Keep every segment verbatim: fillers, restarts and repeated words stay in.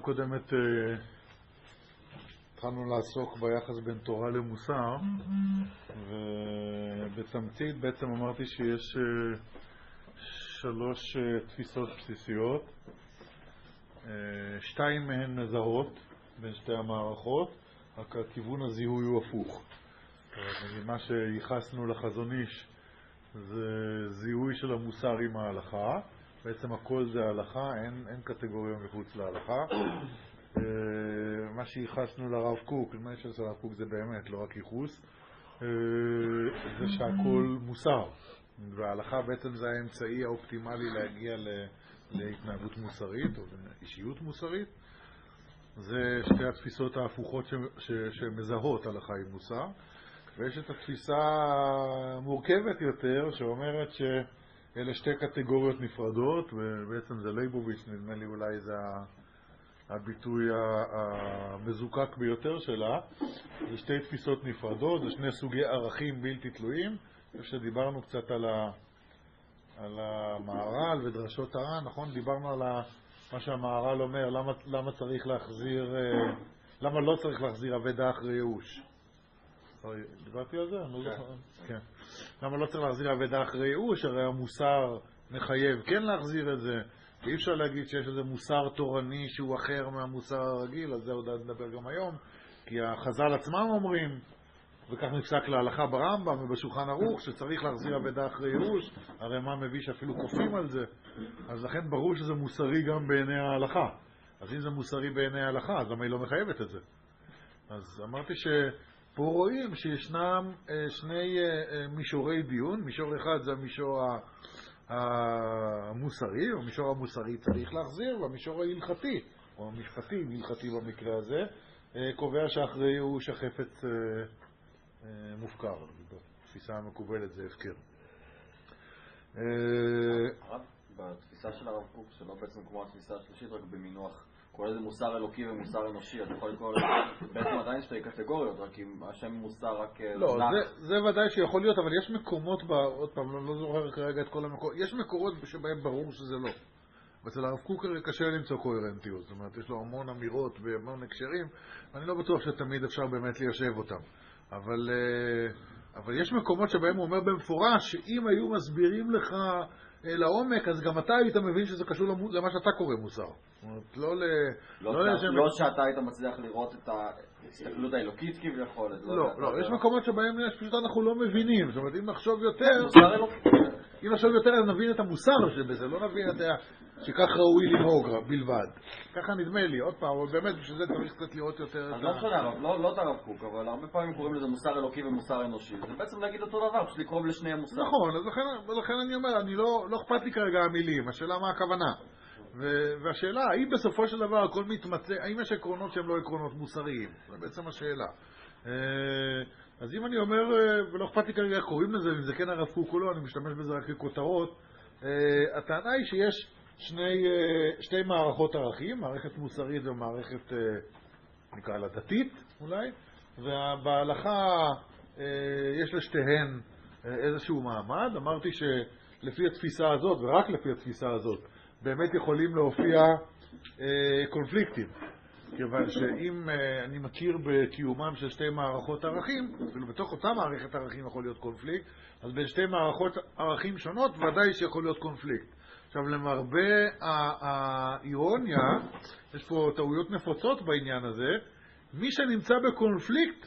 קודמת התחלנו לעסוק ביחס בין תורה למוסר, ובתמצית בעצם אמרתי שיש שלוש תפיסות בסיסיות, שתיים מהן מזהות בין שתי המערכות, רק הכיוון הזיהוי הוא הפוך. מה שייחסנו לחזון איש זה זיהוי של המוסר עם ההלכה, בעצם הכל זה ההלכה, אין, אין קטגוריה מחוץ להלכה. מה שייחסנו לרב קוק, מה שעשה לרב קוק זה באמת לא רק ייחוס, זה שהכל מוסר, וההלכה בעצם זה האמצעי האופטימלי להגיע להתנהגות מוסרית או אישיות מוסרית. זה שתי התפיסות ההפוכות ש, ש, שמזהות הלכה עם מוסר, ויש את התפיסה המורכבת יותר שאומרת שאלה שתי קטגוריות נפרדות, ובעצם זה ליבוביץ', נדמה לי אולי זה הביטוי המזוקק ביותר שלה. זה שתי תפיסות נפרדות, זה שני סוגי ערכים בלתי תלויים. כשדיברנו קצת על, ה, על המהר"ל ודרשות הר"ן, נכון? דיברנו על ה, מה שהמהר"ל אומר, למה, למה צריך להחזיר, למה לא צריך להחזיר אבדה אחרי ייאוש. דיברתי על זה? כן. למה לא צריך להחזיר אבדה אחרי ייאוש? הרי המוסר מחייב כן להחזיר את זה. ואי אפשר להגיד שיש איזה מוסר תורני שהוא אחר מהמוסר הרגיל, אז זה עוד נדבר גם היום. כי החז"ל עצמם אומרים, וכך נפסק להלכה ברמב"ם ובשולחן ערוך, שצריך להחזיר אבדה אחרי ייאוש. הרי מה מביא שאפילו כופים על זה. אז לכן ברור שזה מוסרי גם בעיני ההלכה. אז אם זה מוסרי בעיני ההלכה, אז למה היא לא מחייבת את זה? אז אמרתי ש... פה רואים שישנם שני מישורי דיון. מישור אחד זה המישור המוסרי, או המישור המוסרי צריך להחזיר, והמישור ההלכתי, או המשפטי, הלכתי במקרה הזה, קובע שאחרי ייאוש החפץ מופקר. בתפיסה המקובלת זה הפקר. בתפיסה של הרב קוק, שלא בעצם כמו התפיסה השלישית, רק במינוח, כל איזה מוסר אלוקי ומוסר אנושי, אתה יכול לקרוא בעצם עדיין שתי קטגוריות, רק עם השם מוסר רק... לא, זה, זה ודאי שיכול להיות, אבל יש מקומות, בה, עוד פעם, לא, לא זוכר כרגע את כל המקומות, יש מקורות שבהם ברור שזה לא. אצל הרב קוק קשה למצוא קוהרנטיות, זאת אומרת, יש לו המון אמירות והמון הקשרים, ואני לא בטוח שתמיד אפשר באמת ליישב אותם. אבל, אבל יש מקומות שבהם הוא אומר במפורש, שאם היו מסבירים לך לעומק, אז גם אתה היית מבין שזה קשור למה שאתה קורא מוסר. לא ל... לא שאתה היית מצליח לראות את ההסתכלות האלוקית כביכול. לא, לא, יש מקומות שבהם פשוט אנחנו לא מבינים. זאת אומרת, אם נחשוב יותר... מוסר אלוקי. אם נחשוב יותר, אז נבין את המוסר שבזה, לא נבין את ה... שכך ראוי לנהוג בלבד. ככה נדמה לי, עוד פעם, אבל באמת בשביל זה צריך קצת לראות יותר... אז לא משנה, לא את הרב קוק, אבל הרבה פעמים קוראים לזה מוסר אלוקי ומוסר אנושי. זה בעצם להגיד אותו דבר, פשוט לקרוב לשני המוסר. נכון, אז לכן אני אומר, אני לא אכפת לי כרגע המילים, השאלה מה הכוונה. והשאלה, האם בסופו של דבר הכל מתמצא, האם יש עקרונות שהם לא עקרונות מוסריים? זה בעצם השאלה. אז אם אני אומר, ולא אכפת לי כרגע איך קוראים לזה, אם זה כן הרב קוק או לא, אני משתמש בזה רק ככותרות, הטענה היא שיש שני, שתי מערכות ערכים, מערכת מוסרית ומערכת, נקרא לה דתית אולי, ובהלכה יש לשתיהן איזשהו מעמד. אמרתי שלפי התפיסה הזאת, ורק לפי התפיסה הזאת, באמת יכולים להופיע קונפליקטים. כיוון שאם אני מכיר בקיומם של שתי מערכות ערכים, אפילו בתוך אותה מערכת ערכים יכול להיות קונפליקט, אז בין שתי מערכות ערכים שונות ודאי שיכול להיות קונפליקט. עכשיו, למרבה האירוניה, יש פה טעויות נפוצות בעניין הזה, מי שנמצא בקונפליקט,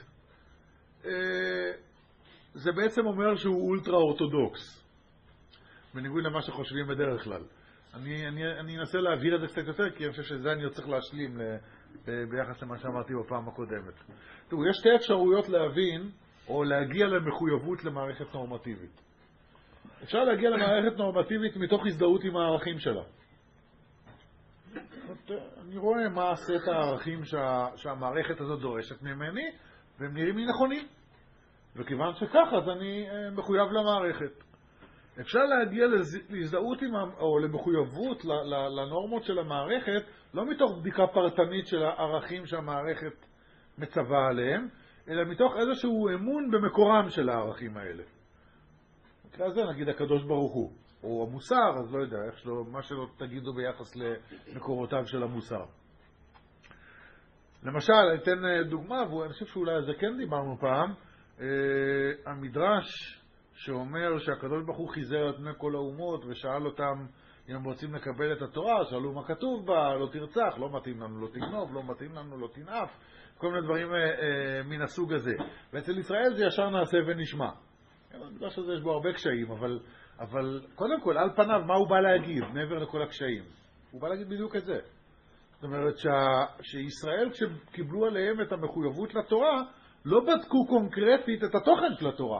זה בעצם אומר שהוא אולטרה אורתודוקס, בניגוד למה שחושבים בדרך כלל. אני, אני, אני אנסה להעביר את זה קצת יותר, כי אני חושב שזה אני עוד צריך להשלים ביחס למה שאמרתי בפעם הקודמת. תראו, יש שתי אפשרויות להבין, או להגיע למחויבות למערכת נורמטיבית. אפשר להגיע למערכת נורמטיבית מתוך הזדהות עם הערכים שלה. אני רואה מה סט הערכים שה, שהמערכת הזאת דורשת ממני, והם נראים לי נכונים. וכיוון שכך, אז אני מחויב למערכת. אפשר להגיע להזדהות עם, או למחויבות לנורמות של המערכת, לא מתוך בדיקה פרטנית של הערכים שהמערכת מצווה עליהם, אלא מתוך איזשהו אמון במקורם של הערכים האלה. במקרה הזה נגיד הקדוש ברוך הוא, או המוסר, אז לא יודע, איך שלא, מה שלא תגידו ביחס למקורותיו של המוסר. למשל, אני אתן דוגמה, ואני חושב שאולי על זה כן דיברנו פעם, המדרש שאומר שהקדוש ברוך הוא חיזר את בני כל האומות ושאל אותם אם הם רוצים לקבל את התורה, שאלו מה כתוב בה, לא תרצח, לא מתאים לנו לא תגנוב, לא מתאים לנו לא תנאף, כל מיני דברים אה, אה, מן הסוג הזה. ואצל ישראל זה ישר נעשה ונשמע. המדרש הזה יש בו הרבה קשיים, אבל, אבל קודם כל, על פניו, מה הוא בא להגיד מעבר לכל הקשיים? הוא בא להגיד בדיוק את זה. זאת אומרת שה, שישראל כשקיבלו עליהם את המחויבות לתורה, לא בדקו קונקרטית את התוכן של התורה.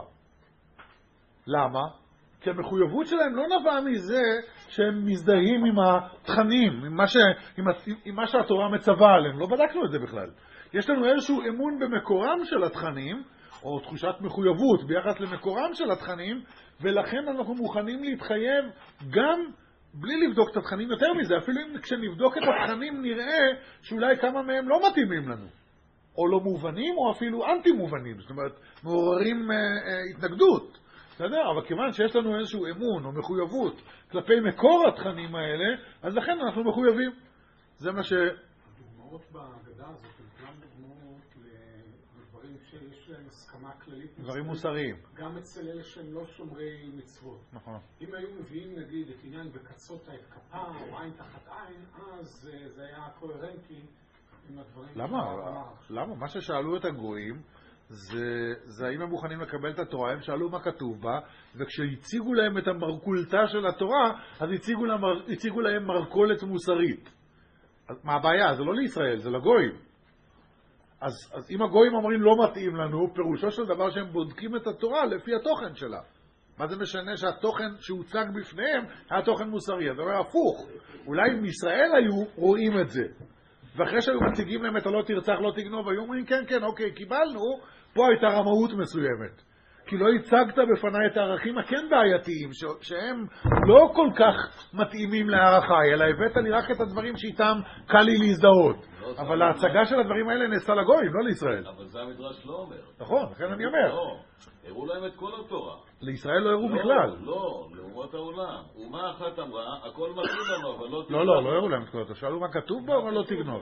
למה? כי המחויבות שלהם לא נבעה מזה שהם מזדהים עם התכנים, עם מה, ש... עם, ה... עם מה שהתורה מצווה עליהם. לא בדקנו את זה בכלל. יש לנו איזשהו אמון במקורם של התכנים, או תחושת מחויבות ביחס למקורם של התכנים, ולכן אנחנו מוכנים להתחייב גם בלי לבדוק את התכנים יותר מזה. אפילו אם כשנבדוק את התכנים נראה שאולי כמה מהם לא מתאימים לנו. או לא מובנים, או אפילו אנטי מובנים. זאת אומרת, מעוררים אה, אה, התנגדות. בסדר? אבל כיוון שיש לנו איזשהו אמון או מחויבות כלפי מקור התכנים האלה, אז לכן אנחנו מחויבים. זה מה ש... הדוגמאות בהגדה הזאת הן כולם דוגמאות לדברים שיש להם הסכמה כללית. דברים מוסריים. גם אצל אלה שהם לא שומרי מצוות. נכון. אם היו מביאים נגיד את עניין בקצות את כפה או עין תחת עין, אז זה היה קוהרנטי עם הדברים. למה? למה? מה ששאלו את הגויים, זה, זה האם הם מוכנים לקבל את התורה, הם שאלו מה כתוב בה, וכשהציגו להם את המרכולתה של התורה, אז הציגו להם, הציגו להם מרכולת מוסרית. אז מה הבעיה? זה לא לישראל, זה לגויים. אז, אז אם הגויים אומרים לא מתאים לנו, פירושו של דבר שהם בודקים את התורה לפי התוכן שלה. מה זה משנה שהתוכן שהוצג בפניהם היה תוכן מוסרי? זה אומר הפוך. אולי אם ישראל היו רואים את זה. ואחרי שהיו מציגים להם את הלא תרצח, לא תגנוב, היו אומרים, כן, כן, אוקיי, קיבלנו, פה הייתה רמאות מסוימת. כי לא הצגת בפניי את הערכים הכן בעייתיים, ש- שהם לא כל כך מתאימים לערכי, אלא הבאת לי רק את הדברים שאיתם קל לי להזדהות. לא, אבל ההצגה של הדברים האלה נעשה לגויים, לא לישראל. אבל זה המדרש לא אומר. נכון, לכן אני אומר. לא, הראו להם את כל התורה. לישראל לא הראו לא, בכלל. לא, לאומות העולם. אומה אחת אמרה, הכל מתאים לנו, אבל לא תגנוב. לא, לא, לא הראו להם את כל התורה. שאלו מה כתוב בו, אבל לא תגנוב.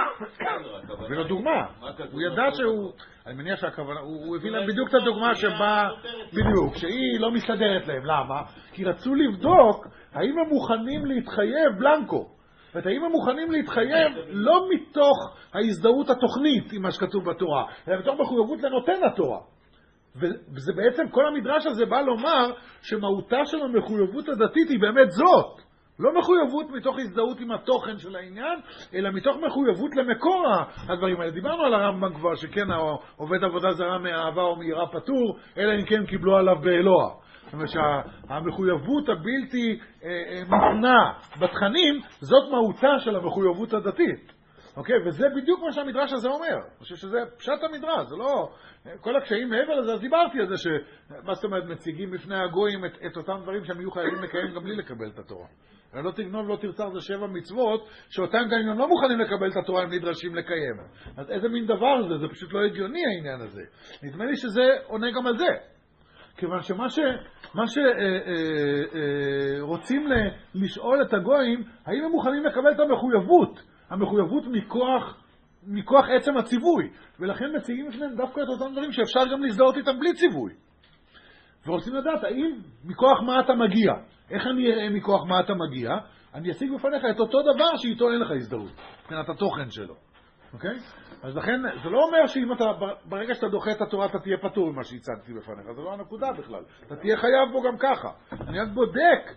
ולא דוגמה. הוא ידע שהוא... אני מניח שהכוונה... הוא הביא להם בדיוק את הדוגמה שבה... בדיוק, שהיא לא מסתדרת להם. למה? כי רצו לבדוק האם הם מוכנים להתחייב בלנקו. זאת האם הם מוכנים להתחייב לא מתוך ההזדהות התוכנית עם מה שכתוב בתורה, אלא מתוך מחויבות לנותן התורה. וזה בעצם, כל המדרש הזה בא לומר שמהותה של המחויבות הדתית היא באמת זאת. לא מחויבות מתוך הזדהות עם התוכן של העניין, אלא מתוך מחויבות למקור הדברים האלה. דיברנו על הרמב"ם כבר, שכן עובד עבודה זרה מאהבה או מיראה פטור, אלא אם כן קיבלו עליו באלוה. זאת אומרת שהמחויבות הבלתי מותנה בתכנים, זאת מהותה של המחויבות הדתית. אוקיי? וזה בדיוק מה שהמדרש הזה אומר. אני חושב שזה פשט המדרש, זה לא... כל הקשיים מעבר לזה, אז דיברתי על זה ש... מה זאת אומרת, מציגים בפני הגויים את, את אותם דברים שהם יהיו חייבים לקיים גם בלי לקבל את התורה. לא תגנוב, לא תרצח, זה שבע מצוות, שאותם גם הם לא מוכנים לקבל את התורה, הם נדרשים לקיים. אז איזה מין דבר זה? זה פשוט לא הגיוני העניין הזה. נדמה לי שזה עונה גם על זה. כיוון שמה ש... מה ש... אה, אה, אה, רוצים ל... לשאול את הגויים, האם הם מוכנים לקבל את המחויבות? המחויבות מכוח, מכוח עצם הציווי. ולכן מציעים לפניהם דווקא את אותם דברים שאפשר גם להזדהות איתם בלי ציווי. ורוצים לדעת, האם מכוח מה אתה מגיע? איך אני אראה מכוח מה אתה מגיע? אני אציג בפניך את אותו דבר שאיתו אין לך הזדהות. מבחינת התוכן שלו. אוקיי? אז לכן, זה לא אומר שאם אתה, ברגע שאתה דוחה את התורה, אתה תהיה פטור ממה שהצגתי בפניך. זה לא הנקודה בכלל. אתה תהיה חייב בו גם ככה. אני רק בודק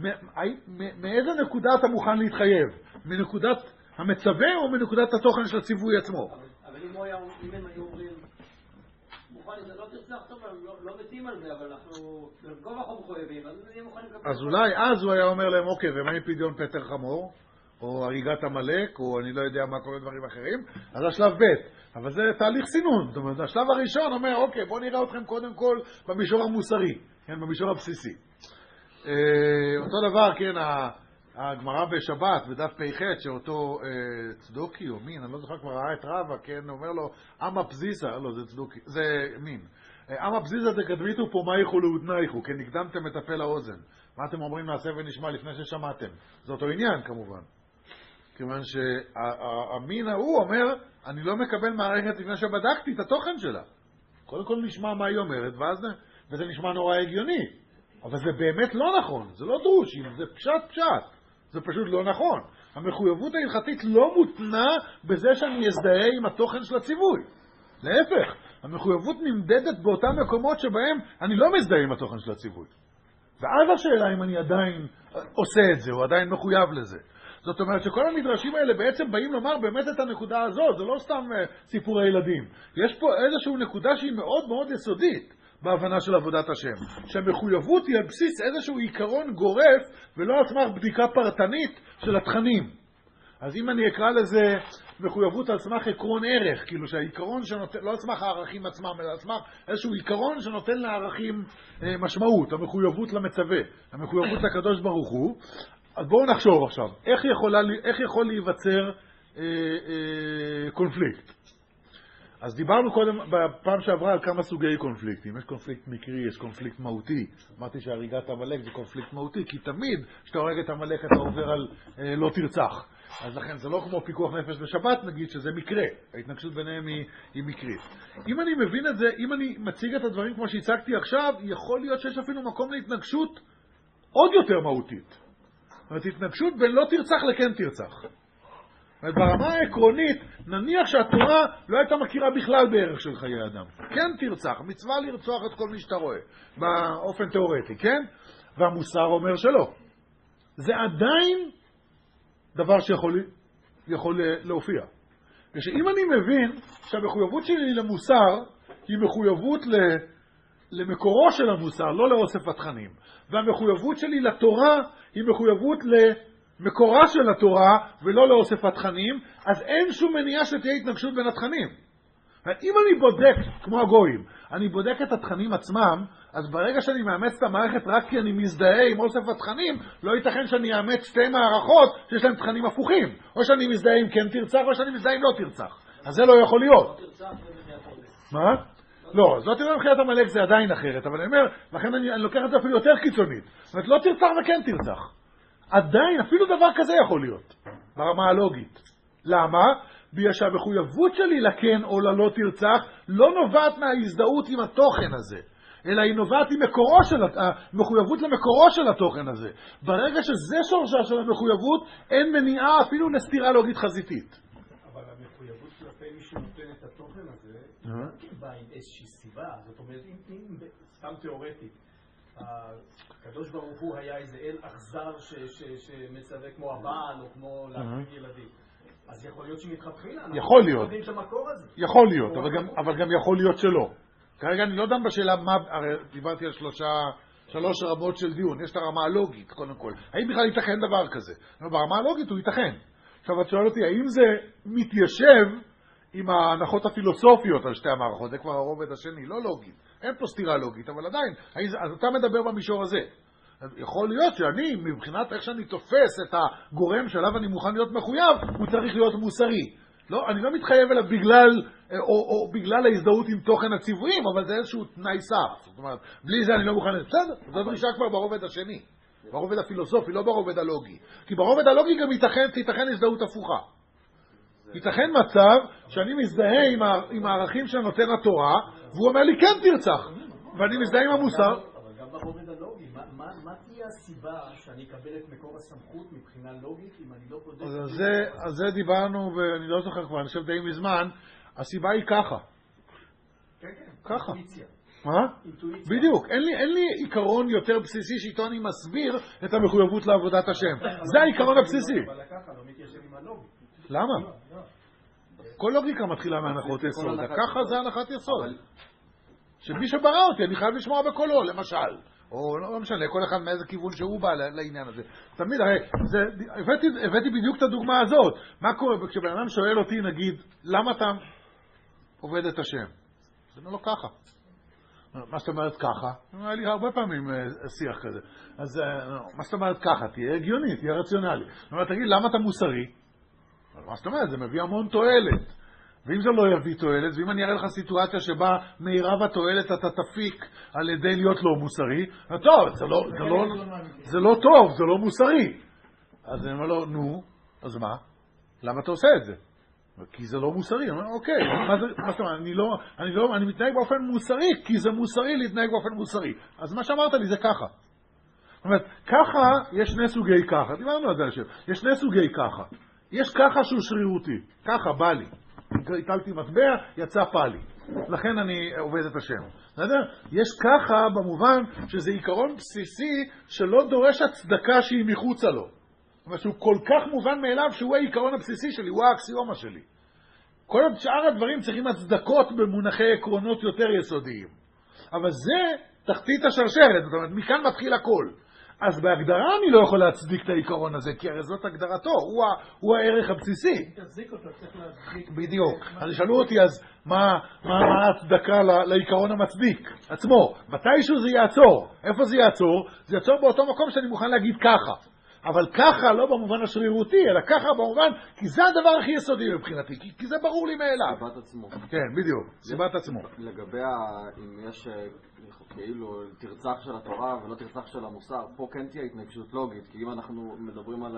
מאיזה נקודה אתה מוכן להתחייב. מנקודת המצווה או מנקודת התוכן של הציווי עצמו. אבל אם הם היו אומרים, מוכן, זה לא תרצח טוב, הם לא מתים על זה, אבל אנחנו, גם אנחנו מחויבים, אז נהיה מוכנים לקבל. אז אולי אז הוא היה אומר להם, אוקיי, ומה עם פדיון פטר חמור? או הריגת המלאק, או אני לא יודע מה כל דברים אחרים, אז השלב ב', אבל זה תהליך סינון. זאת אומרת, השלב הראשון אומר, אוקיי, בואו נראה אתכם קודם כל במישור המוסרי, כן, במישור הבסיסי. אותו דבר, כן, הגמרא בשבת, בדף פ"ח, שאותו אה, צדוקי או מין, אני לא זוכר כבר ראה את רבא, כן, אומר לו, אמה פזיסה, לא, זה צדוקי, זה מין. אמה פזיסה דקדמיתו פה מייכו לאודנייכו, כן, נקדמתם את הפה לאוזן. מה אתם אומרים נעשה ונשמע לפני ששמעתם? זה אותו עניין, כמובן. כיוון שהמין ההוא אומר, אני לא מקבל מערכת לפני שבדקתי את התוכן שלה. קודם כל נשמע מה היא אומרת, ואז, וזה נשמע נורא הגיוני. אבל זה באמת לא נכון, זה לא דרושים, זה פשט פשט. זה פשוט לא נכון. המחויבות ההלכתית לא מותנה בזה שאני אזדהה עם התוכן של הציווי. להפך, המחויבות נמדדת באותם מקומות שבהם אני לא מזדהה עם התוכן של הציווי. ואז השאלה אם אני עדיין עושה את זה, או עדיין מחויב לזה. זאת אומרת שכל המדרשים האלה בעצם באים לומר באמת את הנקודה הזאת, זה לא סתם סיפורי ילדים. יש פה איזושהי נקודה שהיא מאוד מאוד יסודית בהבנה של עבודת השם. שהמחויבות היא על בסיס איזשהו עיקרון גורף, ולא על סמך בדיקה פרטנית של התכנים. אז אם אני אקרא לזה מחויבות על סמך עקרון ערך, כאילו שהעיקרון שנותן, לא על סמך הערכים עצמם, אלא על סמך איזשהו עיקרון שנותן לערכים אה, משמעות, המחויבות למצווה, המחויבות לקדוש ברוך הוא, אז בואו נחשוב עכשיו, איך, יכולה, איך יכול להיווצר אה, אה, קונפליקט? אז דיברנו קודם, בפעם שעברה, על כמה סוגי קונפליקטים. יש קונפליקט מקרי, יש קונפליקט מהותי. אמרתי שהריגת עמלק זה קונפליקט מהותי, כי תמיד כשאתה הורג את עמלק אתה עובר על אה, לא תרצח. אז לכן זה לא כמו פיקוח נפש בשבת, נגיד שזה מקרה. ההתנגשות ביניהם היא, היא מקרית. אם אני מבין את זה, אם אני מציג את הדברים כמו שהצגתי עכשיו, יכול להיות שיש אפילו מקום להתנגשות עוד יותר מהותית. זאת אומרת, התנגשות בין לא תרצח לכן תרצח. ברמה העקרונית, נניח שהתורה לא הייתה מכירה בכלל בערך של חיי אדם. כן תרצח, מצווה לרצוח את כל מי שאתה רואה, באופן תיאורטי, כן? והמוסר אומר שלא. זה עדיין דבר שיכול יכול להופיע. ושאם אני מבין שהמחויבות שלי למוסר היא מחויבות למקורו של המוסר, לא לאוסף התכנים, והמחויבות שלי לתורה היא מחויבות למקורה של התורה ולא לאוסף התכנים, אז אין שום מניעה שתהיה התנגשות בין התכנים. אם אני בודק, כמו הגויים, אני בודק את התכנים עצמם, אז ברגע שאני מאמץ את המערכת רק כי אני מזדהה עם אוסף התכנים, לא ייתכן שאני אאמץ שתי מערכות שיש להם תכנים הפוכים. או שאני מזדהה עם כן תרצח, או שאני מזדהה עם לא תרצח. אז זה לא יכול להיות. מה? לא, זאת אומרת, מחיית המלאק זה עדיין אחרת, אבל אני אומר, לכן אני, אני לוקח את זה אפילו יותר קיצונית. זאת אומרת, לא תרצח וכן תרצח. עדיין, אפילו דבר כזה יכול להיות, ברמה הלוגית. למה? בגלל שהמחויבות שלי לכן או ללא תרצח לא נובעת מההזדהות עם התוכן הזה, אלא היא נובעת עם מקורו של, המחויבות למקורו של התוכן הזה. ברגע שזה שורשה של המחויבות, אין מניעה אפילו לסתירה לוגית חזיתית. אבל המחויבות כלפי מי שנותן את התוכן הזה, היא באה עם איזושהי סיבה. זאת אומרת, אם סתם תיאורטית, הקדוש ברוך הוא היה איזה אל אכזר שמצווה כמו הבעל או כמו להחזיק ילדים. אז יכול להיות שמתחתחילה, יכול להיות. יודעים את המקור הזה. יכול להיות, אבל גם, אבל גם יכול להיות שלא. כרגע אני לא דן בשאלה מה, הרי דיברתי על שלושה, שלוש רמות של דיון. יש את הרמה הלוגית, קודם כל. האם בכלל ייתכן דבר כזה? ברמה הלוגית הוא ייתכן. עכשיו את שואל אותי, האם זה מתיישב עם ההנחות הפילוסופיות על שתי המערכות? זה כבר הרובד השני, לא לוגית. אין פה סתירה לוגית, אבל עדיין, אז אתה מדבר במישור הזה. יכול להיות שאני, מבחינת איך שאני תופס את הגורם שעליו אני מוכן להיות מחויב, הוא צריך להיות מוסרי. לא, אני לא מתחייב אליו בגלל, או, או בגלל ההזדהות עם תוכן הציוויים, אבל זה איזשהו תנאי סף. זאת אומרת, בלי זה אני לא מוכן... בסדר, זו דרישה כבר ברובד השני. ברובד הפילוסופי, לא ברובד הלוגי. כי ברובד הלוגי גם ייתכן, תיתכן הזדהות הפוכה. ייתכן מצב שאני מזדהה עם, ה, עם הערכים שנותן התורה, והוא אומר לי, כן תרצח. ואני מזדהה עם המוסר. אבל גם ברובד הלוגי, מה, מה, מה תהיה הסיבה שאני אקבל את מקור הסמכות מבחינה לוגית, אם אני לא בודק... אז זה, אז זה דיברנו, ואני לא זוכר כבר, אני חושב די מזמן, הסיבה היא ככה. כן, כן. ככה. אינטואיציה. מה? אינטואיציה. בדיוק. אין לי, אין לי עיקרון יותר בסיסי שאיתו אני מסביר את המחויבות לעבודת השם. זה העיקרון הבסיסי. אבל ככה לא מתיישב עם הלוגי. למה? כל לוגיקה מתחילה מהנחות יסוד. ככה זה הנחת יסוד. שמי שברא אותי, אני חייב לשמוע בקולו, למשל. או לא משנה, כל אחד מאיזה כיוון שהוא בא לעניין הזה. תמיד, הרי, זה, הבאתי, הבאתי בדיוק את הדוגמה הזאת. מה קורה? כשבן אדם שואל אותי, נגיד, למה אתה עובד את השם? זה אומר לו ככה. מה זאת אומרת ככה? היה לי הרבה פעמים שיח כזה. אז מה זאת אומרת ככה? תהיה הגיוני, תהיה רציונלי. זאת אומרת, תגיד, למה אתה מוסרי? מה זאת אומרת? זה מביא המון תועלת. ואם זה לא יביא תועלת, ואם אני אראה לך סיטואציה שבה מירב התועלת אתה תפיק על ידי להיות לא מוסרי, טוב, זה לא, זה לא, זה לא טוב, זה לא מוסרי. אז אני אומר לו, נו, אז מה? למה אתה עושה את זה? כי זה לא מוסרי. אני אומר, אוקיי, מה זה, מה זאת אומרת, אני לא, אני לא, אני מתנהג באופן מוסרי, כי זה מוסרי להתנהג באופן מוסרי. אז מה שאמרת לי זה ככה. זאת אומרת, ככה, יש שני סוגי ככה, דיברנו על זה השם, יש שני סוגי ככה. יש ככה שהוא שרירותי, ככה בא לי. הטלתי מטבע, יצא פלי. לכן אני עובד את השם. בסדר? יש ככה במובן שזה עיקרון בסיסי שלא דורש הצדקה שהיא מחוצה לו. זאת אומרת שהוא כל כך מובן מאליו שהוא העיקרון הבסיסי שלי, הוא האקסיומה שלי. כל שאר הדברים צריכים הצדקות במונחי עקרונות יותר יסודיים. אבל זה תחתית השרשרת, זאת אומרת, מכאן מתחיל הכל. אז בהגדרה אני לא יכול להצדיק את העיקרון הזה, כי הרי זאת הגדרתו, הוא, הוא הערך הבסיסי. תצדיק אותו, צריך להצדיק. בדיוק. אז שאלו אותי, אז מה, מה, מה ההצדקה לעיקרון המצדיק עצמו? מתישהו זה יעצור. איפה זה יעצור? זה יעצור באותו מקום שאני מוכן להגיד ככה. אבל ככה לא במובן השרירותי, אלא ככה במובן, כי זה הדבר הכי יסודי מבחינתי, כי, כי זה ברור לי מאליו. סיבת עצמו. כן, בדיוק, סיבת עצמו. לגבי אם יש כאילו תרצח של התורה ולא תרצח של המוסר, פה כן תהיה התנגשות לוגית, כי אם אנחנו מדברים על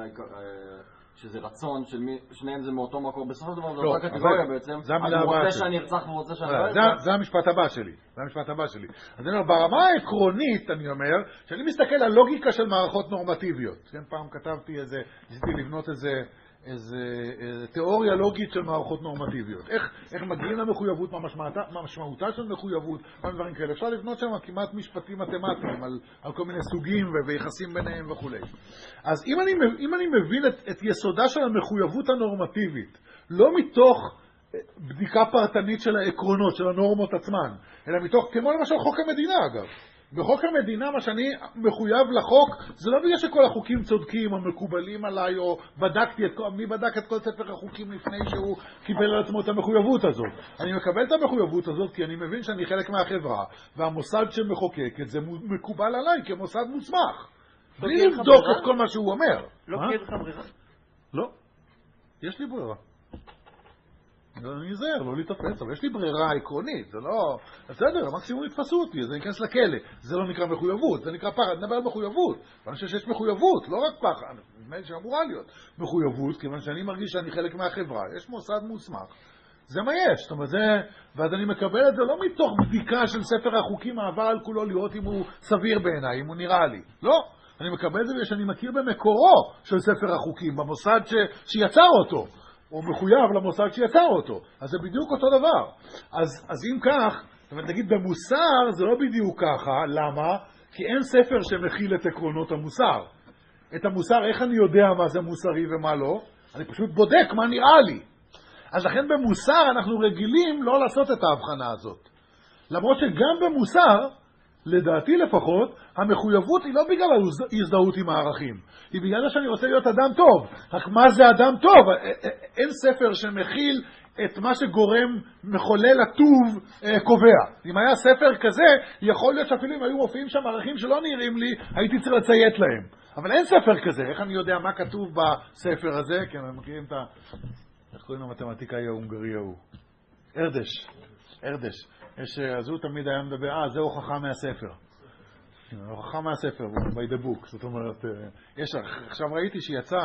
שזה רצון של מי, שניהם זה מאותו מקור, בסופו של דבר זה אותה קטגוריה בעצם, אני רוצה שאני ארצח ורוצה שאני לא ארצח. זה המשפט הבא שלי, זה המשפט הבא שלי. אז אני אומר, ברמה העקרונית אני אומר, שאני מסתכל על לוגיקה של מערכות נורמטיביות. כן, פעם כתבתי איזה, ניסיתי לבנות איזה, איזה, איזה תיאוריה לוגית של מערכות נורמטיביות. איך, איך מגיעים למחויבות, מה משמעותה, מה משמעותה של מחויבות, מה דברים כאלה. אפשר לבנות שם כמעט משפטים מתמטיים על, על כל מיני סוגים ויחסים ביניהם וכו'. אז אם אני, אם אני מבין את, את יסודה של המחויבות הנורמטיבית, לא מתוך בדיקה פרטנית של העקרונות, של הנורמות עצמן, אלא מתוך, כמו למשל חוק המדינה אגב. בחוק המדינה, מה שאני מחויב לחוק, זה לא בגלל שכל החוקים צודקים או מקובלים עליי, או בדקתי את כל, מי בדק את כל ספר החוקים לפני שהוא קיבל על עצמו את המחויבות הזאת. אני מקבל את המחויבות הזאת כי אני מבין שאני חלק מהחברה, והמוסד שמחוקק את זה מקובל עליי כמוסד מוסמך. בלי לבדוק את כל מה שהוא אומר. לא תהיה לך ברירה? לא. יש לי ברירה. אני אזהר, לא להתאפס, אבל יש לי ברירה עקרונית, זה לא... בסדר, המקסימום יתפסו אותי, זה ניכנס לכלא. זה לא נקרא מחויבות, זה נקרא פחד, נדבר על מחויבות. ואני חושב שיש מחויבות, לא רק פחד, נדמה לי שאמורה להיות מחויבות, כיוון שאני מרגיש שאני חלק מהחברה, יש מוסד מוסמך. זה מה יש, זאת אומרת, זה... ואז אני מקבל את זה לא מתוך בדיקה של ספר החוקים, העבר על כולו לראות אם הוא סביר בעיניי, אם הוא נראה לי. לא, אני מקבל את זה ושאני מכיר במקורו של ספר החוקים, במוסד ש... שיצר אותו. או מחויב למוסד שיצר אותו. אז זה בדיוק אותו דבר. אז, אז אם כך, זאת אומרת, נגיד במוסר זה לא בדיוק ככה. למה? כי אין ספר שמכיל את עקרונות המוסר. את המוסר, איך אני יודע מה זה מוסרי ומה לא? אני פשוט בודק מה נראה לי. אז לכן במוסר אנחנו רגילים לא לעשות את ההבחנה הזאת. למרות שגם במוסר, לדעתי לפחות, המחויבות היא לא בגלל ההזדהות עם הערכים. היא בגלל שאני רוצה להיות אדם טוב. רק מה זה אדם טוב? אין ספר שמכיל את מה שגורם מחולל הטוב קובע. אם היה ספר כזה, יכול להיות שאפילו אם היו מופיעים שם ערכים שלא נראים לי, הייתי צריך לציית להם. אבל אין ספר כזה. איך אני יודע מה כתוב בספר הזה? כן, אנחנו מכירים את ה... איך קוראים למתמטיקאי ההונגרי ההוא? ארדש. ארדש. יש, אז הוא תמיד היה מדבר, אה, זה הוכחה מהספר. הוכחה מהספר, by the book. זאת אומרת, יש, עכשיו ראיתי שיצא,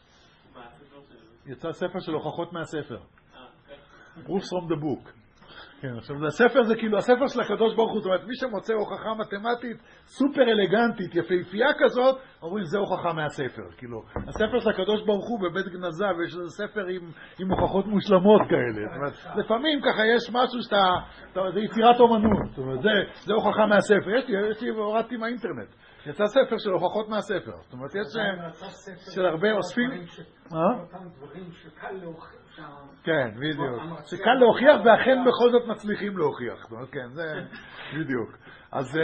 יצא ספר של הוכחות מהספר. Proofs from the book. כן, עכשיו, הספר זה כאילו, הספר של הקדוש ברוך הוא, זאת אומרת, מי שמוצא הוכחה מתמטית סופר אלגנטית, יפהפייה כזאת, אומרים, זה הוכחה מהספר. כאילו, הספר של הקדוש ברוך הוא בבית גנזה, ויש איזה ספר עם, עם הוכחות מושלמות כאלה. זאת אומרת, לפעמים ככה יש משהו שאתה, זה יצירת אומנות. זאת אומרת, זה, זה הוכחה מהספר. יש לי, יש לי, והורדתי מהאינטרנט. יצא ספר של הוכחות מהספר. זאת אומרת, יש של הרבה אוספים... אותם דברים שקל להוכיח. כן, בדיוק. שקל להוכיח ואכן בכל זאת מצליחים להוכיח. זאת אומרת, כן, זה בדיוק. אז...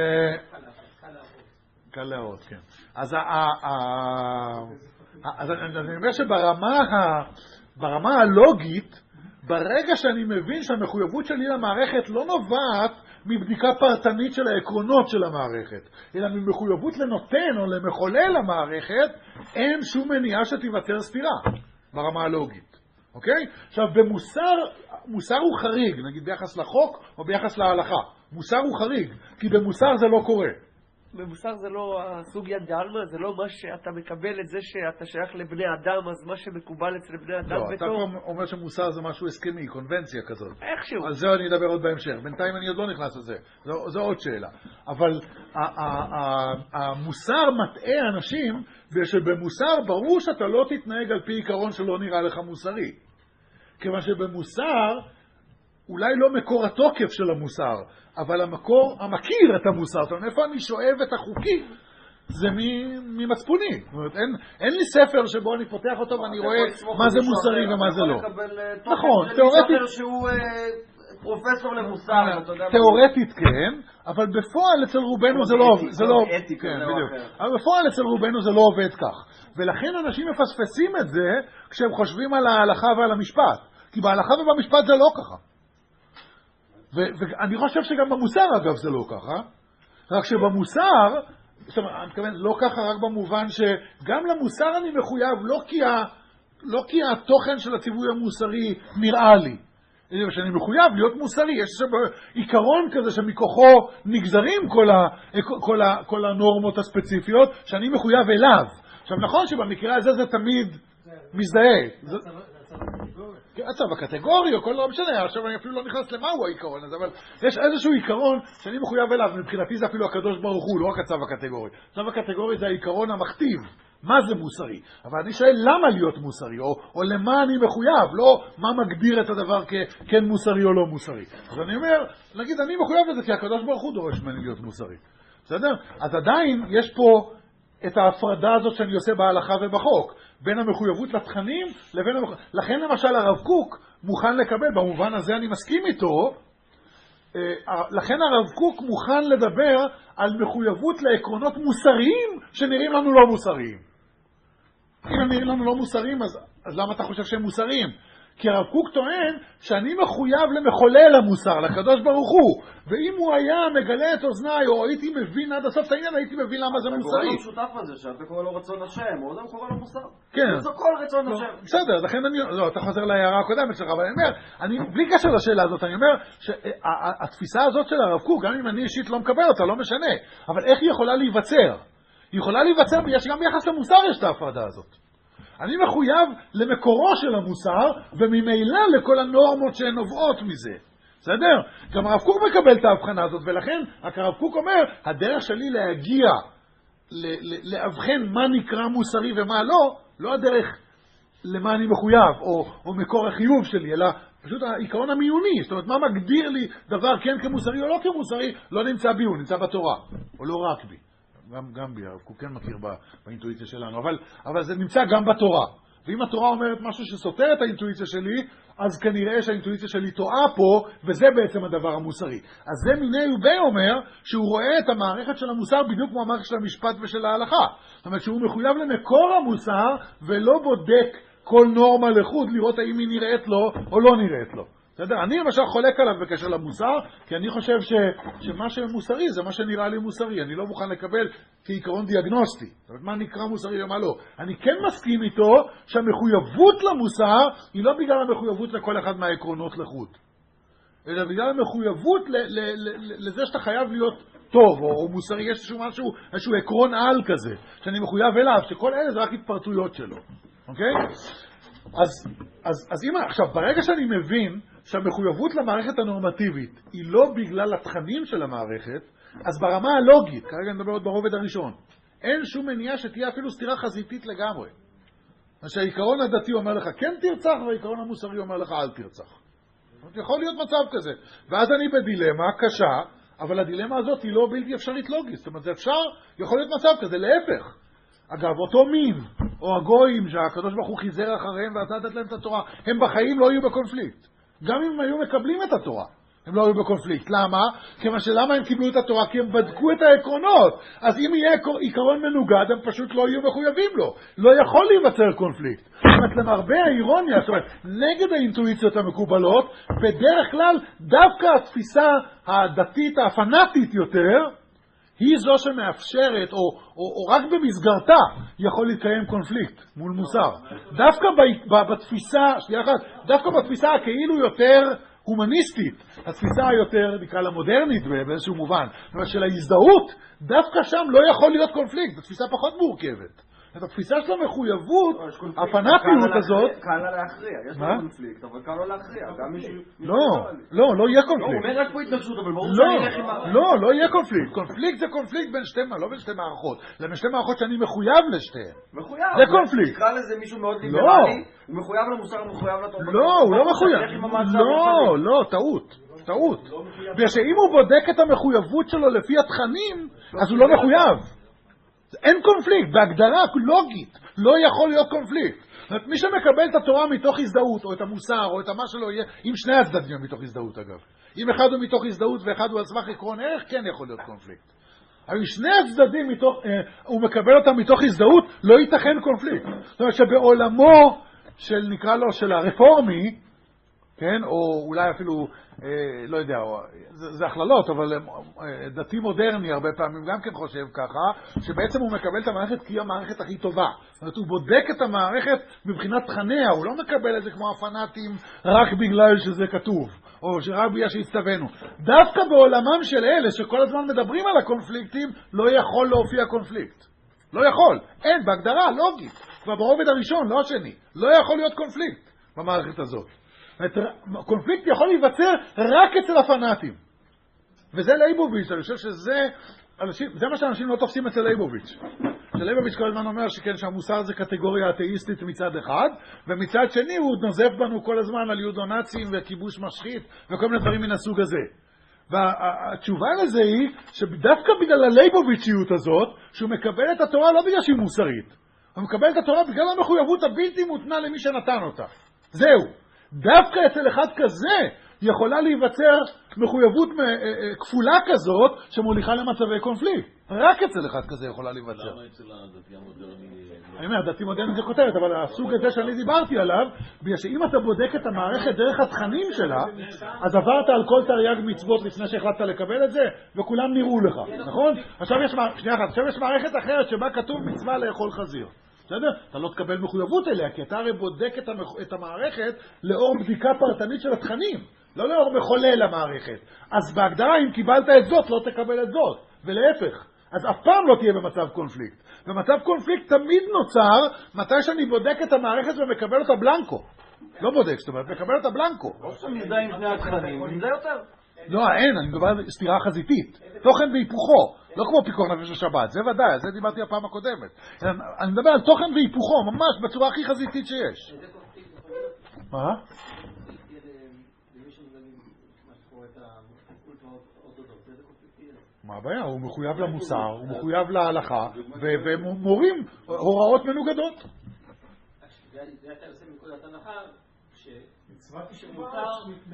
קל להראות, כן. אז אני אומר שברמה הלוגית, ברגע שאני מבין שהמחויבות שלי למערכת לא נובעת מבדיקה פרטנית של העקרונות של המערכת, אלא ממחויבות לנותן או למחולל המערכת, אין שום מניעה שתיווצר סתירה ברמה הלוגית. אוקיי? עכשיו, במוסר, מוסר הוא חריג, נגיד ביחס לחוק או ביחס להלכה. מוסר הוא חריג, כי במוסר זה לא קורה. במוסר זה לא הסוג יד דעלמא, זה לא מה שאתה מקבל את זה שאתה שייך לבני אדם, אז מה שמקובל אצל בני אדם לא, בתור... אתה פה אומר שמוסר זה משהו הסכמי, קונבנציה כזאת. איכשהו. על זה אני אדבר עוד בהמשך. בינתיים אני עוד לא נכנס לזה. זו, זו עוד שאלה. אבל המוסר מטעה אנשים, ושבמוסר ברור שאתה לא תתנהג על פי עיקרון שלא נראה לך מוסרי. כיוון שבמוסר, אולי לא מקור התוקף של המוסר, אבל המקור המכיר את המוסר. זאת אומרת, איפה אני שואב את החוקי? זה ממצפוני. זאת אומרת, אין, אין לי ספר שבו אני פותח אותו ואני רואה מה זה מוסרי ומה זה לא. נכון, תיאורטית... שהוא פרופסור למוסר. תיאורטית כן, אבל בפועל אצל רובנו זה לא... זה לא... כן, בדיוק. אבל בפועל אצל רובנו זה לא עובד כך. ולכן אנשים מפספסים את זה כשהם חושבים על ההלכה ועל המשפט. כי בהלכה ובמשפט זה לא ככה. ואני חושב שגם במוסר, אגב, זה לא ככה. רק שבמוסר, זאת אומרת, אני מתכוון, לא ככה רק במובן שגם למוסר אני מחויב, לא כי, ה, לא כי התוכן של הציווי המוסרי נראה לי. שאני מחויב להיות מוסרי. יש שם עיקרון כזה שמכוחו נגזרים כל, ה, כל, ה, כל הנורמות הספציפיות שאני מחויב אליו. עכשיו, נכון שבמקרה הזה זה תמיד מזדהה. הצו הקטגורי, או כל לא משנה, עכשיו אני אפילו לא נכנס למהו העיקרון הזה, אבל יש איזשהו עיקרון שאני מחויב אליו, מבחינתי זה אפילו הקדוש ברוך הוא, לא רק הצו הקטגורי. הצו הקטגורי זה העיקרון המכתיב, מה זה מוסרי? אבל אני שואל למה להיות מוסרי, או, או למה אני מחויב, לא מה מגדיר את הדבר ככן מוסרי או לא מוסרי. אז אני אומר, נגיד, אני מחויב לזה כי הקדוש ברוך הוא דורש ממני להיות מוסרי. בסדר? אז עדיין יש פה את ההפרדה הזאת שאני עושה בהלכה ובחוק, בין המחויבות לתכנים לבין המחויבות. לכן למשל הרב קוק מוכן לקבל, במובן הזה אני מסכים איתו, לכן הרב קוק מוכן לדבר על מחויבות לעקרונות מוסריים שנראים לנו לא מוסריים. אם הם נראים לנו לא מוסריים, אז, אז למה אתה חושב שהם מוסריים? כי הרב קוק טוען שאני מחויב למחולל המוסר, לקדוש ברוך הוא. ואם הוא היה מגלה את אוזניי, או הייתי מבין עד הסוף את העניין, הייתי מבין למה זה מוסרי. אתה קורא לו שותף לזה, שאתה קורא לו רצון השם, או אדם קורא לו מוסר. כן. זה כל רצון לא, השם. בסדר, לכן אני... לא, אתה חוזר להערה הקודמת שלך, אבל אני אומר, אני, בלי קשר לשאלה הזאת, אני אומר שהתפיסה הזאת של הרב קוק, גם אם אני אישית לא מקבל אותה, לא משנה. אבל איך היא יכולה להיווצר? היא יכולה להיווצר, יש גם ביחס למוסר יש את ההפרדה הזאת. אני מחויב למקורו של המוסר, וממילא לכל הנורמות שהן נובעות מזה. בסדר? גם הרב קוק מקבל את ההבחנה הזאת, ולכן הרב קוק אומר, הדרך שלי להגיע, להבחן מה נקרא מוסרי ומה לא, לא הדרך למה אני מחויב, או, או מקור החיוב שלי, אלא פשוט העיקרון המיוני. זאת אומרת, מה מגדיר לי דבר כן כמוסרי או לא כמוסרי, לא נמצא בי, הוא נמצא בתורה, או לא רק בי. גם, גם בי, הרב קוק כן מכיר באינטואיציה שלנו, אבל, אבל זה נמצא גם בתורה. ואם התורה אומרת משהו שסותר את האינטואיציה שלי, אז כנראה שהאינטואיציה שלי טועה פה, וזה בעצם הדבר המוסרי. אז זה מיני ובי אומר שהוא רואה את המערכת של המוסר בדיוק כמו המערכת של המשפט ושל ההלכה. זאת אומרת שהוא מחויב למקור המוסר, ולא בודק כל נורמה לחוד לראות האם היא נראית לו או לא נראית לו. בסדר? אני למשל חולק עליו בקשר למוסר, כי אני חושב ש, שמה שמוסרי זה מה שנראה לי מוסרי. אני לא מוכן לקבל כעיקרון דיאגנוסטי. זאת אומרת, מה נקרא מוסרי ומה לא. אני כן מסכים איתו שהמחויבות למוסר היא לא בגלל המחויבות לכל אחד מהעקרונות לחוד, אלא בגלל המחויבות ל, ל, ל, לזה שאתה חייב להיות טוב, או, או מוסרי. יש איזשהו משהו, איזשהו עקרון על כזה, שאני מחויב אליו, שכל אלה זה רק התפרטויות שלו. אוקיי? אז, אז, אז אם, עכשיו, ברגע שאני מבין שהמחויבות למערכת הנורמטיבית היא לא בגלל התכנים של המערכת, אז ברמה הלוגית, כרגע אני מדבר עוד ברובד הראשון, אין שום מניעה שתהיה אפילו סתירה חזיתית לגמרי. שהעיקרון הדתי אומר לך כן תרצח, והעיקרון המוסרי אומר לך אל תרצח. יכול להיות מצב כזה. ואז אני בדילמה קשה, אבל הדילמה הזאת היא לא בלתי אפשרית לוגית. זאת אומרת, זה אפשר, יכול להיות מצב כזה, להפך. אגב, אותו מין, או הגויים שהקדוש ברוך הוא חיזר אחריהם ועשה לתת להם את התורה, הם בחיים לא יהיו בקונפליקט. גם אם הם היו מקבלים את התורה, הם לא היו בקונפליקט. למה? כיוון שלמה הם קיבלו את התורה? כי הם בדקו את העקרונות. אז אם יהיה עיקרון מנוגד, הם פשוט לא יהיו מחויבים לו. לא יכול להיווצר קונפליקט. זאת אומרת, למרבה האירוניה, זאת אומרת, נגד האינטואיציות המקובלות, בדרך כלל דווקא התפיסה הדתית, הפנאטית יותר, היא זו שמאפשרת, או, או, או רק במסגרתה, יכול להתקיים קונפליקט מול מוסר. דווקא ב, ב, בתפיסה, שנייה אחת, דווקא בתפיסה כאילו יותר הומניסטית, התפיסה היותר, נקרא לה מודרנית באיזשהו מובן, אבל של ההזדהות, דווקא שם לא יכול להיות קונפליקט, זו תפיסה פחות מורכבת. את התפיסה של המחויבות, הפנאטיות הזאת... קל לה להכריע, יש לו קונפליקט, אבל קל לו להכריע, גם מישהו... לא, לא, לא יהיה קונפליקט. הוא אומר רק פה התנגשות, אבל ברור שאני אלך עם ה... לא, לא יהיה קונפליקט. קונפליקט זה קונפליקט בין שתי, לא בין שתי מערכות, אלא בין שתי מערכות שאני מחויב לשתיהן. מחויב. זה קונפליקט. תקרא לזה מישהו מאוד ליברלי, הוא מחויב למוסר, הוא מחויב לתורה. לא, הוא לא מחויב. לא, לא, טעות. טעות. בגלל שאם הוא בודק את המחויבות שלו לפי התכנים, אז הוא לא מחויב. אין קונפליקט, בהגדרה לוגית, לא יכול להיות קונפליקט. זאת אומרת, מי שמקבל את התורה מתוך הזדהות, או את המוסר, או את מה שלא יהיה, אם שני הצדדים מתוך הזדהות אגב. אם אחד הוא מתוך הזדהות ואחד הוא על סמך עקרון ערך, כן יכול להיות קונפליקט. אבל אם שני הצדדים מתוך, אה, הוא מקבל אותם מתוך הזדהות, לא ייתכן קונפליקט. זאת אומרת שבעולמו של, נקרא לו, של הרפורמי, כן, או אולי אפילו, אה, לא יודע, או, זה, זה הכללות, אבל אה, דתי מודרני הרבה פעמים גם כן חושב ככה, שבעצם הוא מקבל את המערכת כי היא המערכת הכי טובה. זאת אומרת, הוא בודק את המערכת מבחינת תכניה, הוא לא מקבל את זה כמו הפנאטים רק בגלל שזה כתוב, או שרק בגלל שהצטווינו. דווקא בעולמם של אלה שכל הזמן מדברים על הקונפליקטים, לא יכול להופיע קונפליקט. לא יכול. אין, בהגדרה, לוגית. כבר ברובד הראשון, לא השני. לא יכול להיות קונפליקט במערכת הזאת. קונפליקט יכול להיווצר רק אצל הפנאטים. וזה לייבוביץ', אני חושב שזה, אנשים, זה מה שאנשים לא תופסים אצל לייבוביץ'. שלייבוביץ' כל הזמן אומר שכן, שהמוסר זה קטגוריה אתאיסטית מצד אחד, ומצד שני הוא נוזף בנו כל הזמן על יודו-נאצים וכיבוש משחית וכל מיני דברים מן הסוג הזה. והתשובה לזה היא שדווקא בגלל הלייבוביצ'יות הזאת, שהוא מקבל את התורה לא בגלל שהיא מוסרית, הוא מקבל את התורה בגלל המחויבות הבלתי מותנה למי שנתן אותה. זהו. דווקא אצל אחד כזה יכולה להיווצר מחויבות כפולה כזאת שמוליכה למצבי קונפליקט. רק אצל אחד כזה יכולה להיווצר. למה אצל הדתי המודרני? אני אומר, דתי מודרני זה כותרת, אבל הסוג הזה שאני דיברתי עליו, בגלל שאם אתה בודק את המערכת דרך התכנים שלה, אז עברת על כל תרי"ג מצוות לפני שהחלטת לקבל את זה, וכולם נראו לך, נכון? עכשיו יש, שנייה אחת, עכשיו יש מערכת אחרת שבה כתוב מצווה לאכול חזיר. בסדר? אתה לא תקבל מחויבות אליה, כי אתה הרי בודק את, המח... את המערכת לאור בדיקה פרטנית של התכנים, לא לאור מחולל המערכת. אז בהגדרה, אם קיבלת את זאת, לא תקבל את זאת, ולהפך. אז אף פעם לא תהיה במצב קונפליקט. במצב קונפליקט תמיד נוצר מתי שאני בודק את המערכת ומקבל אותה בלנקו. לא בודק, זאת אומרת, מקבל אותה בלנקו. לא שאני יודע עם שני התכנים, אם זה יותר. לא, אין, אני מדבר על סתירה חזיתית. תוכן והיפוכו, לא כמו פיקוח נפש השבת, זה ודאי, זה דיברתי הפעם הקודמת. אני מדבר על תוכן והיפוכו, ממש בצורה הכי חזיתית שיש. מה? מה הבעיה? הוא מחויב למוסר, הוא מחויב להלכה, והם מורים הוראות מנוגדות. זה אתה עושה מנקודת הנחה, מצוות שמותר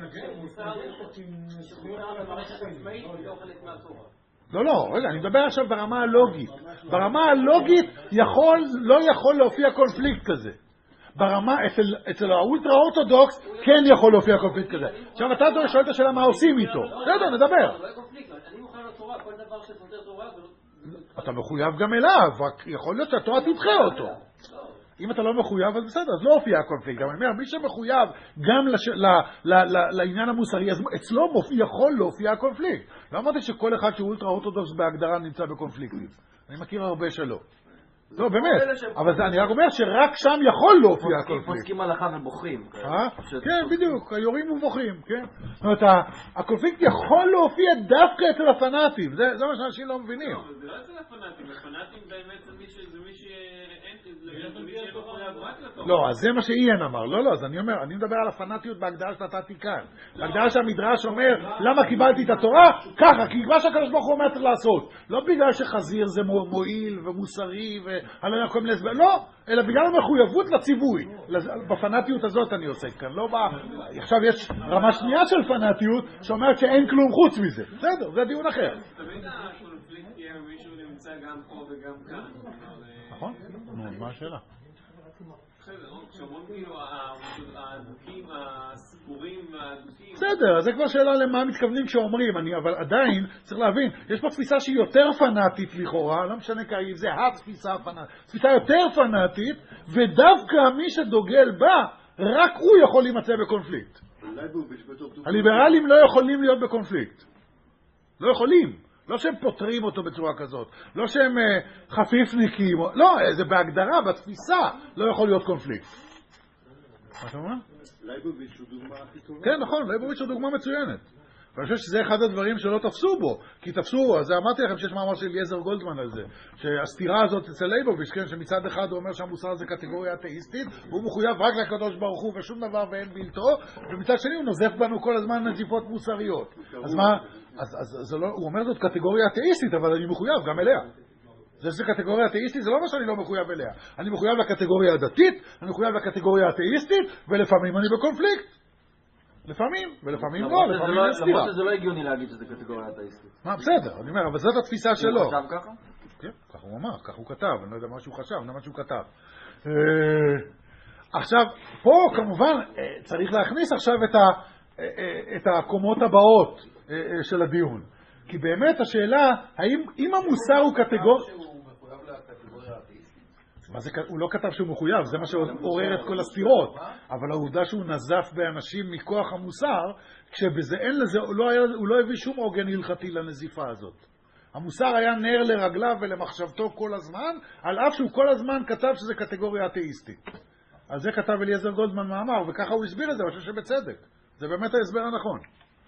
במערכת עצמאית ולא חלק מהתורה. לא, לא, רגע, אני מדבר עכשיו ברמה הלוגית. ברמה הלוגית יכול, לא יכול להופיע קונפליקט כזה. ברמה, אצל, אצל האולטרה-אורתודוקס כן יכול להופיע קונפליקט כזה. עכשיו אתה שואל את השאלה מה עושים איתו. בסדר, נדבר. לא יהיה קונפליקט, אני מוכן לתורה, כל דבר שסותר תורה אתה מחויב גם אליו, רק יכול להיות שהתורה תדחה אותו. אם אתה לא מחויב, אז בסדר, אז לא הופיע הקונפליקט. אני אומר, מי שמחויב גם לש... ל... ל... ל... לעניין המוסרי, אז אצלו יכול להופיע הקונפליקט. לא אמרתי שכל אחד שהוא אולטרה-אורתודוקס בהגדרה נמצא בקונפליקטים. אני מכיר הרבה שלא. לא, באמת. אבל אני רק אומר שרק שם יכול להופיע הקונפליקט. פוסקים הלכה ובוכים. כן, בדיוק, היורים ובוכים, כן? זאת אומרת, הקונפליקט יכול להופיע דווקא אצל הפנאטים. זה מה שאנשים לא מבינים. לא, זה לא אצל הפנאטים. הפנאטים באמת זה מי שאין... לא, אז זה מה שאיין אמר. לא, לא, אז אני אומר, אני מדבר על הפנאטיות בהגדרה שנתתי כאן. בהגדרה שהמדרש אומר, למה קיבלתי את התורה? ככה, כי מה שהקדוש ברוך הוא אומר צריך לעשות. לא בגלל שחזיר זה מועיל ומוסרי ועל עניין כל מיני הסבר, לא, אלא בגלל המחויבות לציווי. בפנאטיות הזאת אני עוסק כאן. לא בא, עכשיו יש רמה שנייה של פנאטיות שאומרת שאין כלום חוץ מזה. בסדר, זה דיון אחר. תמיד הקונפליקט יהיה מישהו נמצא גם פה וגם כאן. נכון? נו, מה השאלה? כשאומרים כאילו הדוקים, הסיפורים והדוקים... בסדר, אז זה כבר שאלה למה מתכוונים כשאומרים, אבל עדיין צריך להבין, יש פה תפיסה שהיא יותר פנאטית לכאורה, לא משנה כאן, זה התפיסה הפנאטית, תפיסה יותר פנאטית, ודווקא מי שדוגל בה, רק הוא יכול להימצא בקונפליקט. הליברלים לא יכולים להיות בקונפליקט. לא יכולים. לא שהם פותרים אותו בצורה כזאת. לא שהם uh, חפיפניקים. לא, זה בהגדרה, בתפיסה, לא יכול להיות קונפליקט. מה אתה אומר? לייבוביץ' הוא דוגמה הכי טובה. כן, נכון, לייבוביץ' הוא דוגמה מצוינת. ואני חושב שזה אחד הדברים שלא תפסו בו, כי תפסו, אז אמרתי לכם שיש מאמר של אליעזר גולדמן על זה, שהסתירה הזאת אצל לייבוביץ', כן, שמצד אחד הוא אומר שהמוסר זה קטגוריה אתאיסטית, והוא מחויב רק לקדוש ברוך הוא ושום דבר ואין בלתו, ומצד שני הוא נוזף בנו כל הזמן נזיפות מוסריות. אז מה, אז, אז, אז לא, הוא אומר זאת קטגוריה אתאיסטית, אבל אני מחויב גם אליה. זה שזה קטגוריה אתאיסטית, זה לא מה שאני לא מחויב אליה. אני מחויב לקטגוריה הדתית, אני מחויב לקטגוריה האתאיסטית, ולפעמים אני בקונפליקט. לפעמים, ולפעמים לא, לפעמים אין סתירה. למרות שזה לא הגיוני להגיד שזה קטגוריה אתאיסטית. מה, בסדר, אני אומר, אבל זאת התפיסה שלו. הוא חשב ככה? כן, ככה הוא אמר, ככה הוא כתב, אני לא יודע מה שהוא חשב, אני לא יודע מה שהוא כתב. עכשיו, פה כמובן צריך להכניס עכשיו את הקומות הבאות של הדיון. כי באמת השאלה, האם אם המוסר הוא קטגוריה... מה זה, הוא לא כתב שהוא מחויב, זה מה שעורר את כל הסתירות. אבל העובדה שהוא נזף באנשים מכוח המוסר, כשבזה אין לזה, הוא לא, היה, הוא לא הביא שום עוגן הלכתי לנזיפה הזאת. המוסר היה נר לרגליו ולמחשבתו כל הזמן, על אף שהוא כל הזמן כתב שזה קטגוריה אתאיסטית. על זה כתב אליעזר גולדמן מאמר, וככה הוא הסביר את זה, אני חושב שבצדק. זה באמת ההסבר הנכון.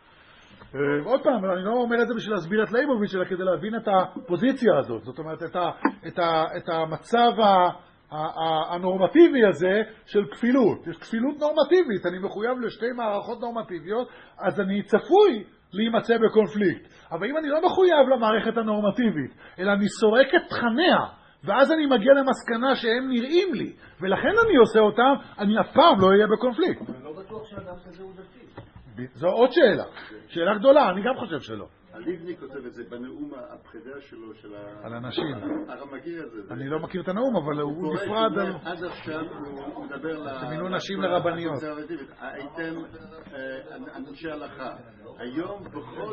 עוד פעם, אני לא אומר את זה בשביל להסביר את לייבוביץ' אלא כדי להבין את הפוזיציה הזאת. זאת אומרת, את, ה, את, ה, את המצב ה, ה, ה, הנורמטיבי הזה של כפילות. יש כפילות נורמטיבית, אני מחויב לשתי מערכות נורמטיביות, אז אני צפוי להימצא בקונפליקט. אבל אם אני לא מחויב למערכת הנורמטיבית, אלא אני סורק את תכניה, ואז אני מגיע למסקנה שהם נראים לי, ולכן אני עושה אותם, אני אף פעם לא אהיה בקונפליקט. אני לא בטוח שאדם כזה הוא דתי. זו עוד שאלה. שאלה גדולה, אני גם חושב שלא. הליבני כותב את זה בנאום הפחידה שלו, של על אנשים. הרמגיר הזה. אני לא מכיר את הנאום, אבל הוא נפרד על... עד עכשיו הוא מדבר... שמינו נשים לרבניות. הייתם אנשי הלכה. היום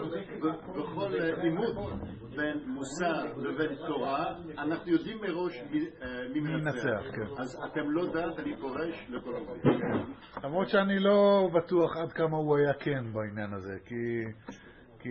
בכל עימות בין מוסר לבין תורה, אנחנו יודעים מראש מי מנצח. אז אתם לא דעת, אני פורש לכל עובדים. למרות שאני לא בטוח עד כמה הוא היה כן בעניין הזה, כי... כי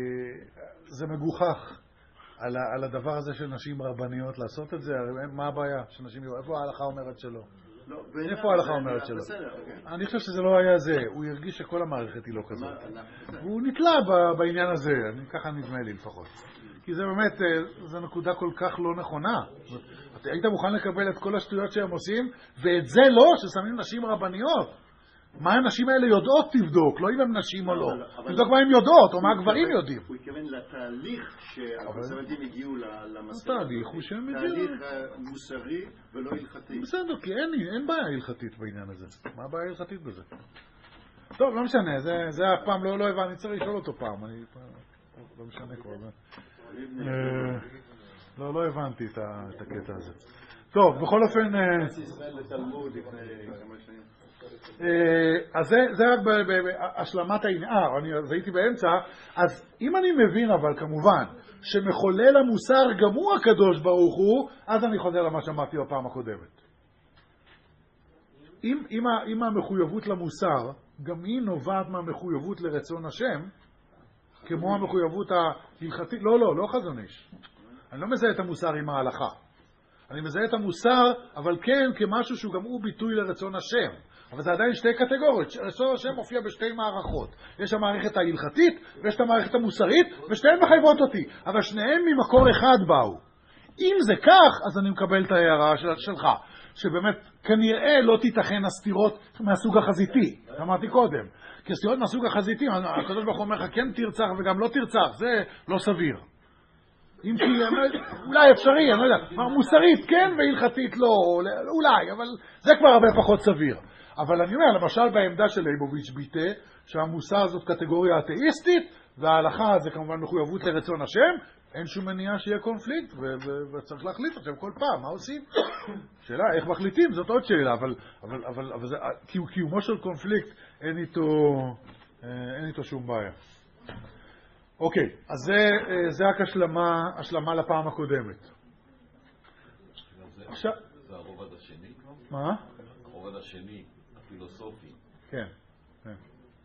זה מגוחך על, ה, על הדבר הזה של נשים רבניות לעשות את זה. מה הבעיה? שנשים, איפה ההלכה אומרת שלא? לא, איפה ההלכה אומרת שלא? אני חושב שזה לא היה זה. הוא הרגיש שכל המערכת היא לא כזאת. והוא נתלה בעניין הזה. אני, ככה נדמה לי לפחות. כי זה באמת, זו נקודה כל כך לא נכונה. אתה היית מוכן לקבל את כל השטויות שהם עושים, ואת זה לא, ששמים נשים רבניות. מה הנשים האלה יודעות תבדוק, לא אם הן נשים או לא. תבדוק מה הן יודעות, או מה הגברים יודעים. הוא התכוון לתהליך שהקונסרבטיבים הגיעו למסקנה. התהליך הוא שהם הגיעו. תהליך מוסרי ולא הלכתי. בסדר, כי אין בעיה הלכתית בעניין הזה. מה הבעיה הלכתית בזה? טוב, לא משנה, זה אף פעם לא הבא, אני צריך לשאול אותו פעם. לא משנה כבר. לא, לא הבנתי את הקטע הזה. טוב, בכל אופן... אז זה רק בהשלמת העניין, אני הייתי באמצע. אז אם אני מבין אבל כמובן שמחולל המוסר גם הוא הקדוש ברוך הוא, אז אני חוזר למה שאמרתי בפעם הקודמת. אם, אם, אם המחויבות למוסר גם היא נובעת מהמחויבות לרצון השם, כמו המחויבות ההלכתית, לא, לא, לא חזון איש. אני לא מזהה את המוסר עם ההלכה. אני מזהה את המוסר, אבל כן כמשהו שהוא גם הוא ביטוי לרצון השם. אבל זה עדיין שתי קטגוריות. רצון השם מופיע בשתי מערכות. יש המערכת ההלכתית ויש את המערכת המוסרית, ושתיהן מחייבות אותי. אבל שניהם ממקור אחד באו. אם זה כך, אז אני מקבל את ההערה של, שלך. שבאמת כנראה לא תיתכן הסתירות מהסוג החזיתי. אמרתי קודם. כי הסתירות מהסוג החזיתי, הקדוש ברוך הוא אומר לך כן תרצח וגם לא תרצח. זה לא סביר. אם כי אולי אפשרי, אני לא יודע, מוסרית כן והלכתית לא, אולי, אבל זה כבר הרבה פחות סביר. אבל אני אומר, למשל בעמדה של לייבוביץ' ביטא, שהמוסר זאת קטגוריה אתאיסטית, וההלכה זה כמובן מחויבות לרצון השם, אין שום מניעה שיהיה קונפליקט, וצריך להחליט עכשיו כל פעם, מה עושים? שאלה, איך מחליטים? זאת עוד שאלה, אבל, אבל, אבל, אבל זה, קיומו של קונפליקט, אין איתו, אין איתו שום בעיה. אוקיי, אז זה, זה רק השלמה, השלמה לפעם הקודמת. עכשיו... זה הרובד השני? מה? הרובד השני, הפילוסופי. כן, כן.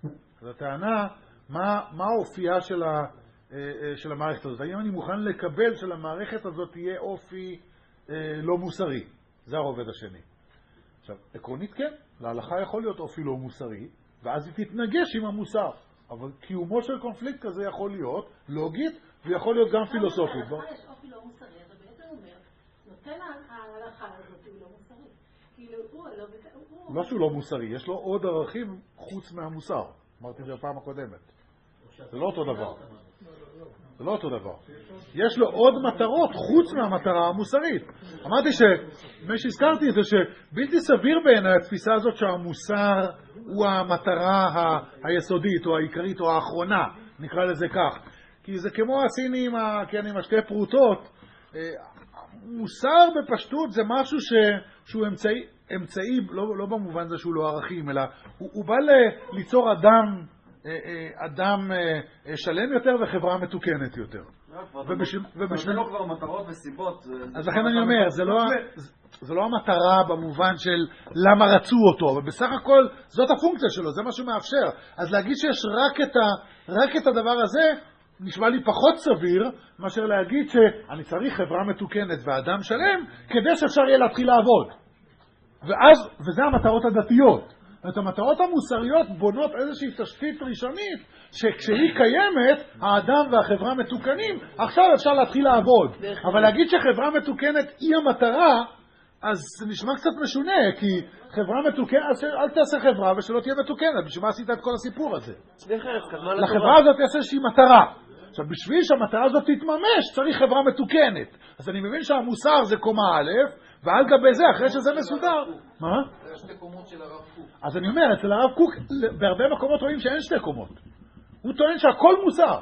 אז הטענה, מה, מה האופייה של, ה, של המערכת הזאת? האם אני מוכן לקבל שלמערכת הזאת תהיה אופי לא מוסרי? זה הרובד השני. עכשיו, עקרונית כן, להלכה יכול להיות אופי לא מוסרי, ואז היא תתנגש עם המוסר. אבל קיומו של קונפליקט כזה יכול להיות לוגית, ויכול להיות גם פילוסופית. להלכה יש אופי לא מוסרי, אז זה בעצם אומר, נותן ההלכה הזאת הוא לא מוסרי. כאילו, הוא לא... לא שהוא לא מוסרי, יש לו עוד ערכים חוץ מהמוסר. אמרתי את זה בפעם הקודמת. זה לא אותו דבר. זה לא אותו דבר. יש לו עוד מטרות חוץ מהמטרה המוסרית. אמרתי שמה שהזכרתי זה שבלתי סביר בעיניי התפיסה הזאת שהמוסר הוא המטרה ה- היסודית או העיקרית או האחרונה, נקרא לזה כך. כי זה כמו הסינים, כן, עם השתי פרוטות. מוסר בפשטות זה משהו ש... שהוא אמצעי, אמצעי לא, לא במובן זה שהוא לא ערכים, אלא הוא, הוא בא ל- ליצור אדם אדם שלם יותר וחברה מתוקנת יותר. ובשביל לא כבר מטרות וסיבות. אז לכן אני אומר, זה לא המטרה במובן של למה רצו אותו, אבל בסך הכל זאת הפונקציה שלו, זה מה שמאפשר. אז להגיד שיש רק את הדבר הזה, נשמע לי פחות סביר, מאשר להגיד שאני צריך חברה מתוקנת ואדם שלם, כדי שאפשר יהיה להתחיל לעבוד. ואז, וזה המטרות הדתיות. את המטרות המוסריות בונות איזושהי תשתית ראשונית, שכשהיא קיימת, האדם והחברה מתוקנים, עכשיו אפשר להתחיל לעבוד. אבל להגיד שחברה מתוקנת היא המטרה, אז זה נשמע קצת משונה, כי חברה מתוקנת, אל תעשה חברה ושלא תהיה מתוקנת, בשביל מה עשית את כל הסיפור הזה? לחברה הזאת יש איזושהי מטרה. עכשיו, בשביל שהמטרה הזאת תתממש, צריך חברה מתוקנת. אז אני מבין שהמוסר זה קומה א', ועל גבי זה, אחרי שזה מסודר... מה? זה שתי קומות של הרב קוק. אז אני אומר, אצל הרב קוק, בהרבה מקומות רואים שאין שתי קומות. הוא טוען שהכל מוסר.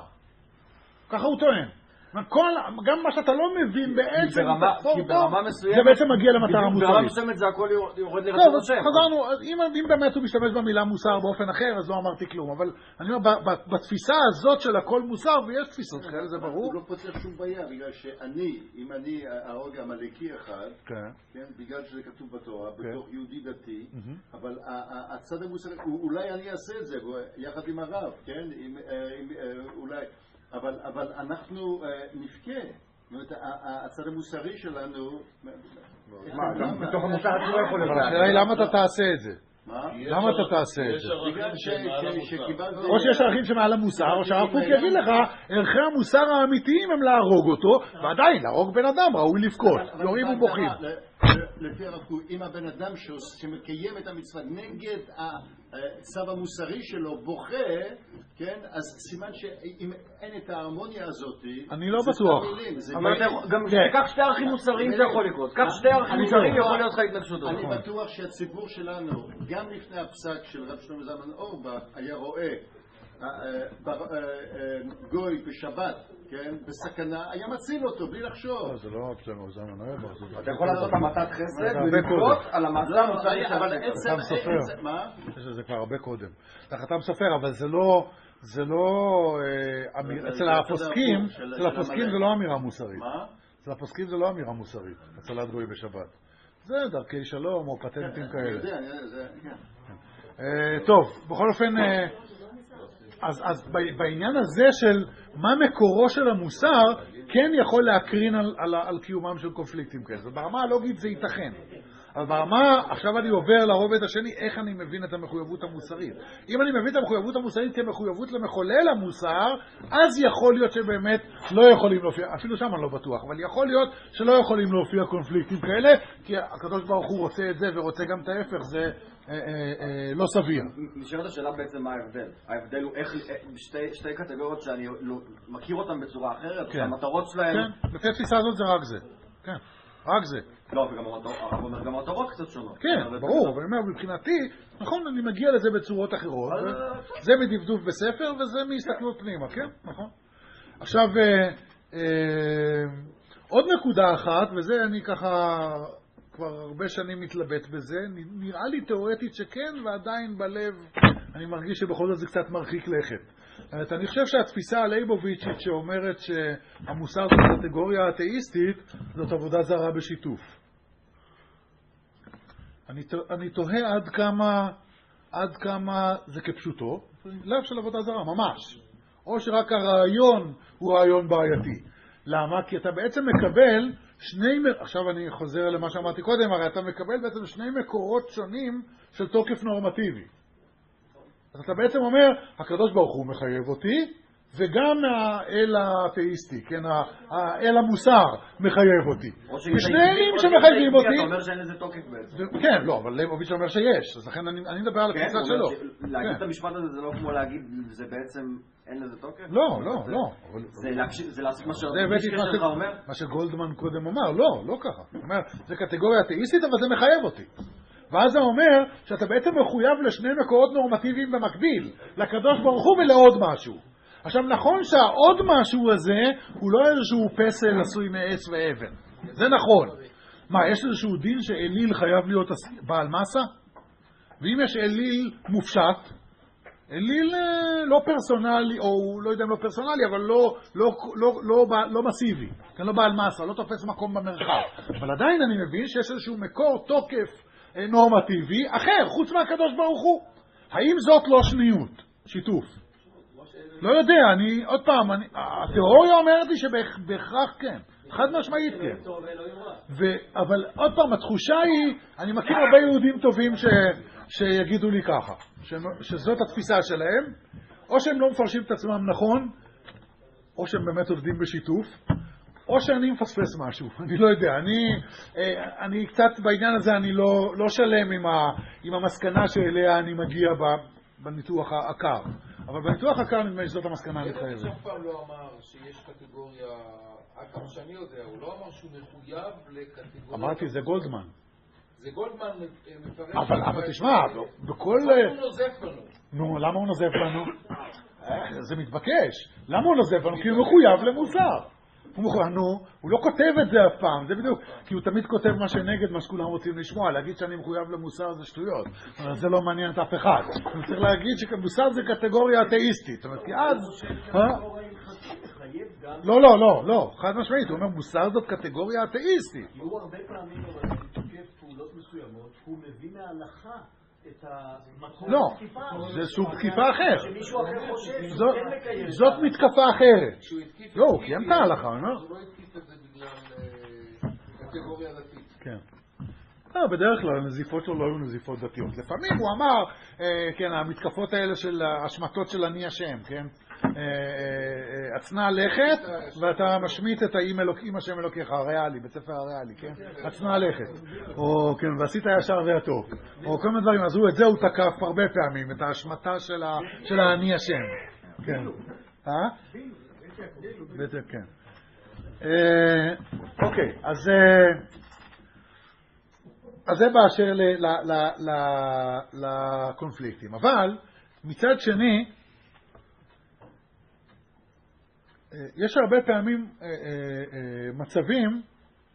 ככה הוא טוען. כל, גם מה שאתה לא מבין בעצם, ברמה, כי ברמה מסוימת, זה בעצם מגיע למטרה מוסרית. ברמה מסוימת זה הכל יורד לרצון השם. חזרנו, אם, אם באמת הוא משתמש במילה מוסר באופן אחר, אז לא אמרתי כלום. אבל אני אומר, בתפיסה הזאת של הכל מוסר, ויש תפיסות כאלה, זה ברור. הוא לא פוצר שום בעיה, בגלל שאני, אם אני אהרוג עמלקי אחד, כן, בגלל שזה כתוב בתורה, בתוך יהודי דתי, אבל הצד המוסרי, אולי אני אעשה את זה, יחד עם הרב, כן, אולי... אבל, אבל אנחנו נפקה. זאת אומרת, הצד המוסרי שלנו... מה, בתוך המוסר אתה לא יכול לבוא. השאלה היא למה אתה תעשה את זה? מה? למה אתה תעשה את זה? בגלל שקיבלתי... או שיש ערכים שמעל המוסר, או שהרב קוק יגיד לך, ערכי המוסר האמיתיים הם להרוג אותו, ועדיין, להרוג בן אדם ראוי לבכות. יורים ובוכים. לפי הרב קוק, אם הבן אדם שמקיים את המצווה נגד הצו המוסרי שלו בוכה, כן, אז סימן שאם אין את ההרמוניה הזאת, אני לא בטוח. אבל גם כך שתי ערכים מוסריים זה יכול לקרות. כך שתי ערכים מוסריים יכול להיות לך התנגשות. אני בטוח שהציבור שלנו, גם לפני הפסק של רב שלמה זלמן אוירבך, היה רואה גוי בשבת, כן, בסכנה, היה מציל אותו בלי לחשוב. זה לא רב שלמה זלמן אוירבך. אתה יכול לעשות המתת חסד ולקרות על המצב המוסרי, אבל עצם... מה? זה כבר הרבה קודם. אתה מספר, אבל זה לא... זה לא... אצל הפוסקים, אצל הפוסקים זה לא אמירה מוסרית. מה? אצל הפוסקים זה לא אמירה מוסרית, הצלת גוי בשבת. זה דרכי שלום או פטנטים כאלה. טוב, בכל אופן... אז, אז בעניין הזה של מה מקורו של המוסר, כן יכול להקרין על, על, על קיומם של קונפליקטים כאלה. ברמה הלוגית זה ייתכן. אבל ברמה, עכשיו אני עובר לרובד השני, איך אני מבין את המחויבות המוסרית. אם אני מבין את המחויבות המוסרית כמחויבות למחולל המוסר, אז יכול להיות שבאמת לא יכולים להופיע, אפילו שם אני לא בטוח, אבל יכול להיות שלא יכולים להופיע קונפליקטים כאלה, כי הקדוש ברוך הוא רוצה את זה ורוצה גם את ההפך, זה אה, אה, אה, לא סביר. נשארת השאלה בעצם מה ההבדל. ההבדל הוא איך, שתי, שתי קטגוריות שאני לא, מכיר אותן בצורה אחרת, כן. המטרות שלהם... כן, לפי התפיסה הזאת זה רק זה. כן. רק זה. לא, וגם הרב אומר, גם המטרות קצת שונות. כן, ברור, אבל אני אומר, מבחינתי, נכון, אני מגיע לזה בצורות אחרות, זה מדפדוף בספר וזה מהסתכלות פנימה, כן, נכון. עכשיו, עוד נקודה אחת, וזה אני ככה כבר הרבה שנים מתלבט בזה, נראה לי תיאורטית שכן, ועדיין בלב אני מרגיש שבכל זאת זה קצת מרחיק לכת. אני חושב שהתפיסה הלייבוביצ'ית שאומרת שהמוסר זאת קטגוריה אתאיסטית, זאת עבודה זרה בשיתוף. אני, אני תוהה עד כמה עד כמה זה כפשוטו, לב של עבודה זרה, ממש. או שרק הרעיון הוא רעיון בעייתי. למה? כי אתה בעצם מקבל שני, עכשיו אני חוזר למה שאמרתי קודם, הרי אתה מקבל בעצם שני מקורות שונים של תוקף נורמטיבי. אז אתה בעצם אומר, הקדוש ברוך הוא מחייב אותי, וגם האל האתאיסטי, כן, האל המוסר מחייב אותי. ושני אלים שמחייבים אותי. אתה אומר שאין לזה תוקף בעצם. כן, לא, אבל ליבוביץ' אומר שיש, אז לכן אני מדבר על התפיסה שלו. להגיד את המשפט הזה זה לא כמו להגיד, זה בעצם אין לזה תוקף? לא, לא, לא. זה לעשות מה שאתה אומר? מה שגולדמן קודם אמר, לא, לא ככה. הוא אומר, זה קטגוריה אתאיסטית, אבל זה מחייב אותי. ואז זה אומר שאתה בעצם מחויב לשני מקורות נורמטיביים במקביל, לקדוש ברוך הוא ולעוד משהו. עכשיו נכון שהעוד משהו הזה הוא לא איזשהו פסל עשוי מעץ ואבן. זה נכון. מה, יש איזשהו דין שאליל חייב להיות בעל מסה? ואם יש אליל מופשט, אליל לא פרסונלי, או לא יודע אם לא פרסונלי, אבל לא, לא, לא, לא, לא, לא מסיבי, כן, לא בעל מסה, לא תופס מקום במרחב. אבל עדיין אני מבין שיש איזשהו מקור תוקף נורמטיבי אחר, חוץ מהקדוש ברוך הוא. האם זאת לא שניות? שיתוף. לא יודע, אני, עוד פעם, אני, התיאוריה אומרת לי שבהכרח כן, חד משמעית כן. ו, אבל עוד פעם, התחושה היא, אני מכיר הרבה יהודים טובים ש, שיגידו לי ככה, ש, שזאת התפיסה שלהם, או שהם לא מפרשים את עצמם נכון, או שהם באמת עובדים בשיתוף, או שאני מפספס משהו, אני לא יודע, אני, אני קצת בעניין הזה, אני לא, לא שלם עם, ה, עם המסקנה שאליה אני מגיע בניתוח העקר. אבל בניתוח הקר נדמה שזאת המסקנה המתחייבת. הוא אף פעם לא אמר שיש קטגוריה, עד כמה שאני יודע, הוא לא אמר שהוא מחויב לקטגוריה. אמרתי, זה גולדמן. זה גולדמן מפרש... אבל תשמע, בכל... למה הוא נוזף לנו? נו, למה הוא נוזף לנו? זה מתבקש. למה הוא נוזף לנו? כי הוא מחויב למוסר. הוא מחויב, נו, הוא לא כותב את זה אף פעם, זה בדיוק, כי הוא תמיד כותב מה שנגד מה שכולם רוצים לשמוע, להגיד שאני מחויב למוסר זה שטויות, אבל זה לא מעניין את אף אחד. הוא צריך להגיד שמוסר זה קטגוריה אתאיסטית, זאת אומרת, כי אז... לא, לא, לא, לא, חד משמעית, הוא אומר, מוסר זאת קטגוריה אתאיסטית. הוא הרבה פעמים תוקף פעולות מסוימות, הוא מביא מההלכה את המקום לא, זה סוג תקיפה אחר. זאת מתקפה אחרת. לא, הוא קיים את ההלכה, לא? הוא לא התקיף את זה בגלל קטגוריה דתית. כן. לא, בדרך כלל הנזיפות שלו לא היו נזיפות דתיות. לפעמים הוא אמר, כן, המתקפות האלה של השמטות של אני השם, כן? עצנה לכת, ואתה משמיט את האמא השם אלוקיך, הריאלי, בית ספר הריאלי, כן? עצנה לכת. או, כן, ועשית ישר והטוב. או כל מיני דברים, אז הוא את זה הוא תקף הרבה פעמים, את ההשמטה של האני השם. כן. אה? בטח, כן. אוקיי, אז... אז זה באשר לקונפליקטים. אבל מצד שני, יש הרבה פעמים מצבים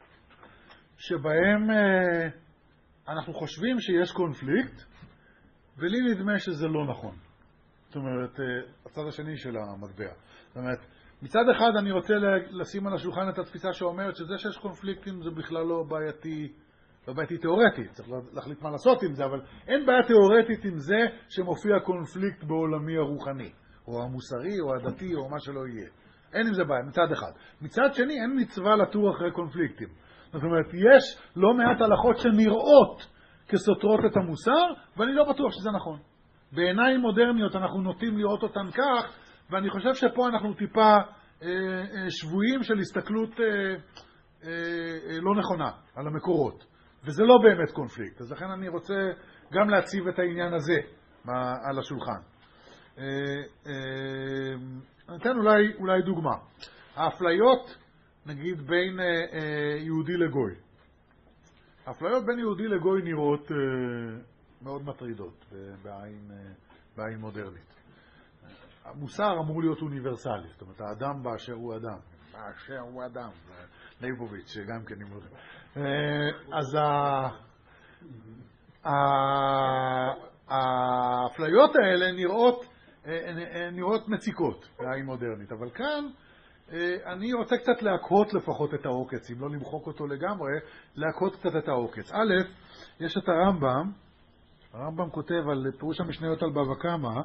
שבהם אנחנו חושבים שיש קונפליקט, ולי נדמה שזה לא נכון. זאת אומרת, הצד השני של המטבע. זאת אומרת, מצד אחד אני רוצה לשים על השולחן את התפיסה שאומרת שזה שיש קונפליקטים זה בכלל לא בעייתי, לא בעייתי תיאורטית, צריך להחליט מה לעשות עם זה, אבל אין בעיה תיאורטית עם זה שמופיע קונפליקט בעולמי הרוחני, או המוסרי, או הדתי, או מה שלא יהיה. אין עם זה בעיה, מצד אחד. מצד שני, אין מצווה לתור אחרי קונפליקטים. זאת אומרת, יש לא מעט הלכות שנראות כסותרות את המוסר, ואני לא בטוח שזה נכון. בעיניים מודרניות אנחנו נוטים לראות אותן כך, ואני חושב שפה אנחנו טיפה אה, אה, שבויים של הסתכלות אה, אה, אה, לא נכונה על המקורות. וזה לא באמת קונפליקט. אז לכן אני רוצה גם להציב את העניין הזה על השולחן. אה, אה, ניתן אולי, אולי דוגמה. האפליות, נגיד, בין אה, אה, יהודי לגוי. האפליות בין יהודי לגוי נראות אה, מאוד מטרידות בעין, אה, בעין מודרנית. המוסר אמור להיות אוניברסלי, זאת אומרת, האדם באשר הוא אדם. באשר הוא אדם. ליבוביץ', גם כן נמוד. אז האפליות האלה נראות, נראות מציקות בעין מודרנית, אבל כאן אני רוצה קצת להקהות לפחות את העוקץ, אם לא למחוק אותו לגמרי, להקהות קצת את העוקץ. א', יש את הרמב"ם, הרמב"ם כותב על פירוש המשניות על בבא קמא,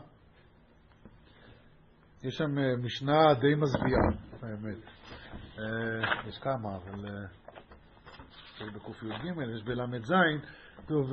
יש שם משנה די מזוויעה, האמת. יש כמה, אבל יש בקוף י' ג', יש בלמד זין, טוב,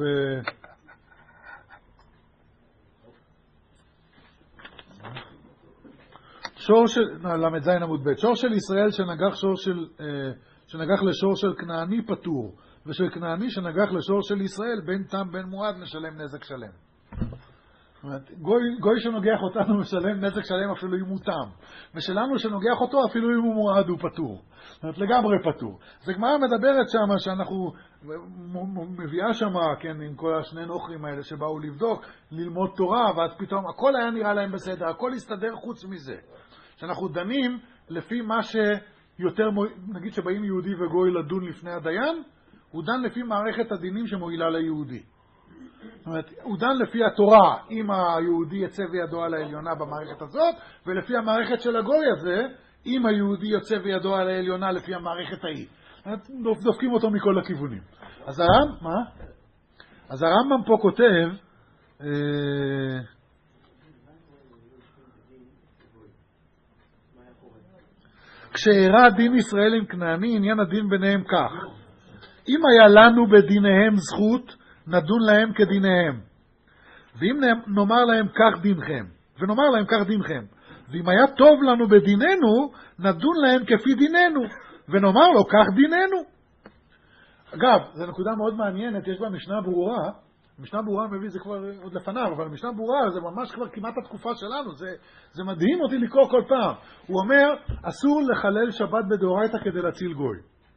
שור של, למד זין עמוד ב', שור של ישראל שנגח שור של, שנגח לשור של כנעני פטור, ושל כנעני שנגח לשור של ישראל, בין תם בין מועד משלם נזק שלם. גוי, גוי שנוגח אותנו משלם נזק שלם אפילו אם הוא תם, ושלנו שנוגח אותו אפילו אם הוא מועד הוא פטור. זאת אומרת, לגמרי פטור. זה גמרא מדברת שם, שאנחנו מביאה שם, כן, עם כל השני נוכרים האלה שבאו לבדוק, ללמוד תורה, ואז פתאום הכל היה נראה להם בסדר, הכל הסתדר חוץ מזה. שאנחנו דנים לפי מה שיותר, נגיד שבאים יהודי וגוי לדון לפני הדיין, הוא דן לפי מערכת הדינים שמועילה ליהודי. זאת אומרת, הוא דן לפי התורה, אם היהודי יצא וידו על העליונה במערכת הזאת, ולפי המערכת של הגוי הזה, אם היהודי יוצא וידו על העליונה לפי המערכת ההיא. דופקים אותו מכל הכיוונים. אז הרמב"ם, מה? אז הרמב"ם פה כותב, אה, כשאירע דין ישראל עם כנעני, עניין הדין ביניהם כך. אם היה לנו בדיניהם זכות, נדון להם כדיניהם. ואם נאמר להם כך דינכם, ונאמר להם כך דינכם, ואם היה טוב לנו בדיננו, נדון להם כפי דיננו, ונאמר לו כך דיננו. אגב, זו נקודה מאוד מעניינת, יש בה משנה ברורה, משנה ברורה מביא זה כבר עוד לפניו, אבל משנה ברורה זה ממש כבר כמעט התקופה שלנו, זה, זה מדהים אותי לקרוא כל פעם. הוא אומר, אסור לחלל שבת בדאורייתא כדי להציל גוי.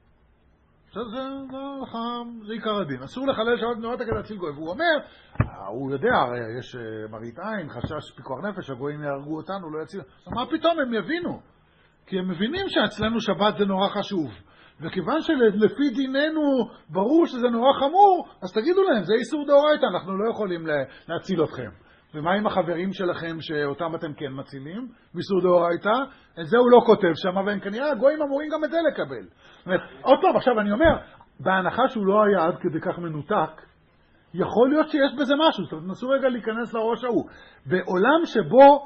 עכשיו זה, זה, זה, זה עיקר הדין. אסור לחלל שבת בדאורייתא כדי להציל גוי. והוא אומר, הוא יודע, הרי יש מראית עין, חשש פיקוח נפש, הגויים יהרגו אותנו, לא יצילו. מה פתאום הם יבינו? כי הם מבינים שאצלנו שבת זה נורא חשוב. וכיוון שלפי דיננו ברור שזה נורא חמור, אז תגידו להם, זה איסור דאורייתא, אנחנו לא יכולים להציל אתכם. ומה עם החברים שלכם שאותם אתם כן מצילים, באיסור דאורייתא? את זה הוא לא כותב שם, והם כנראה הגויים אמורים גם את זה לקבל. זאת אומרת, עוד טוב, עכשיו אני אומר, בהנחה שהוא לא היה עד כדי כך מנותק, יכול להיות שיש בזה משהו, זאת אומרת, נסו רגע להיכנס לראש ההוא. בעולם שבו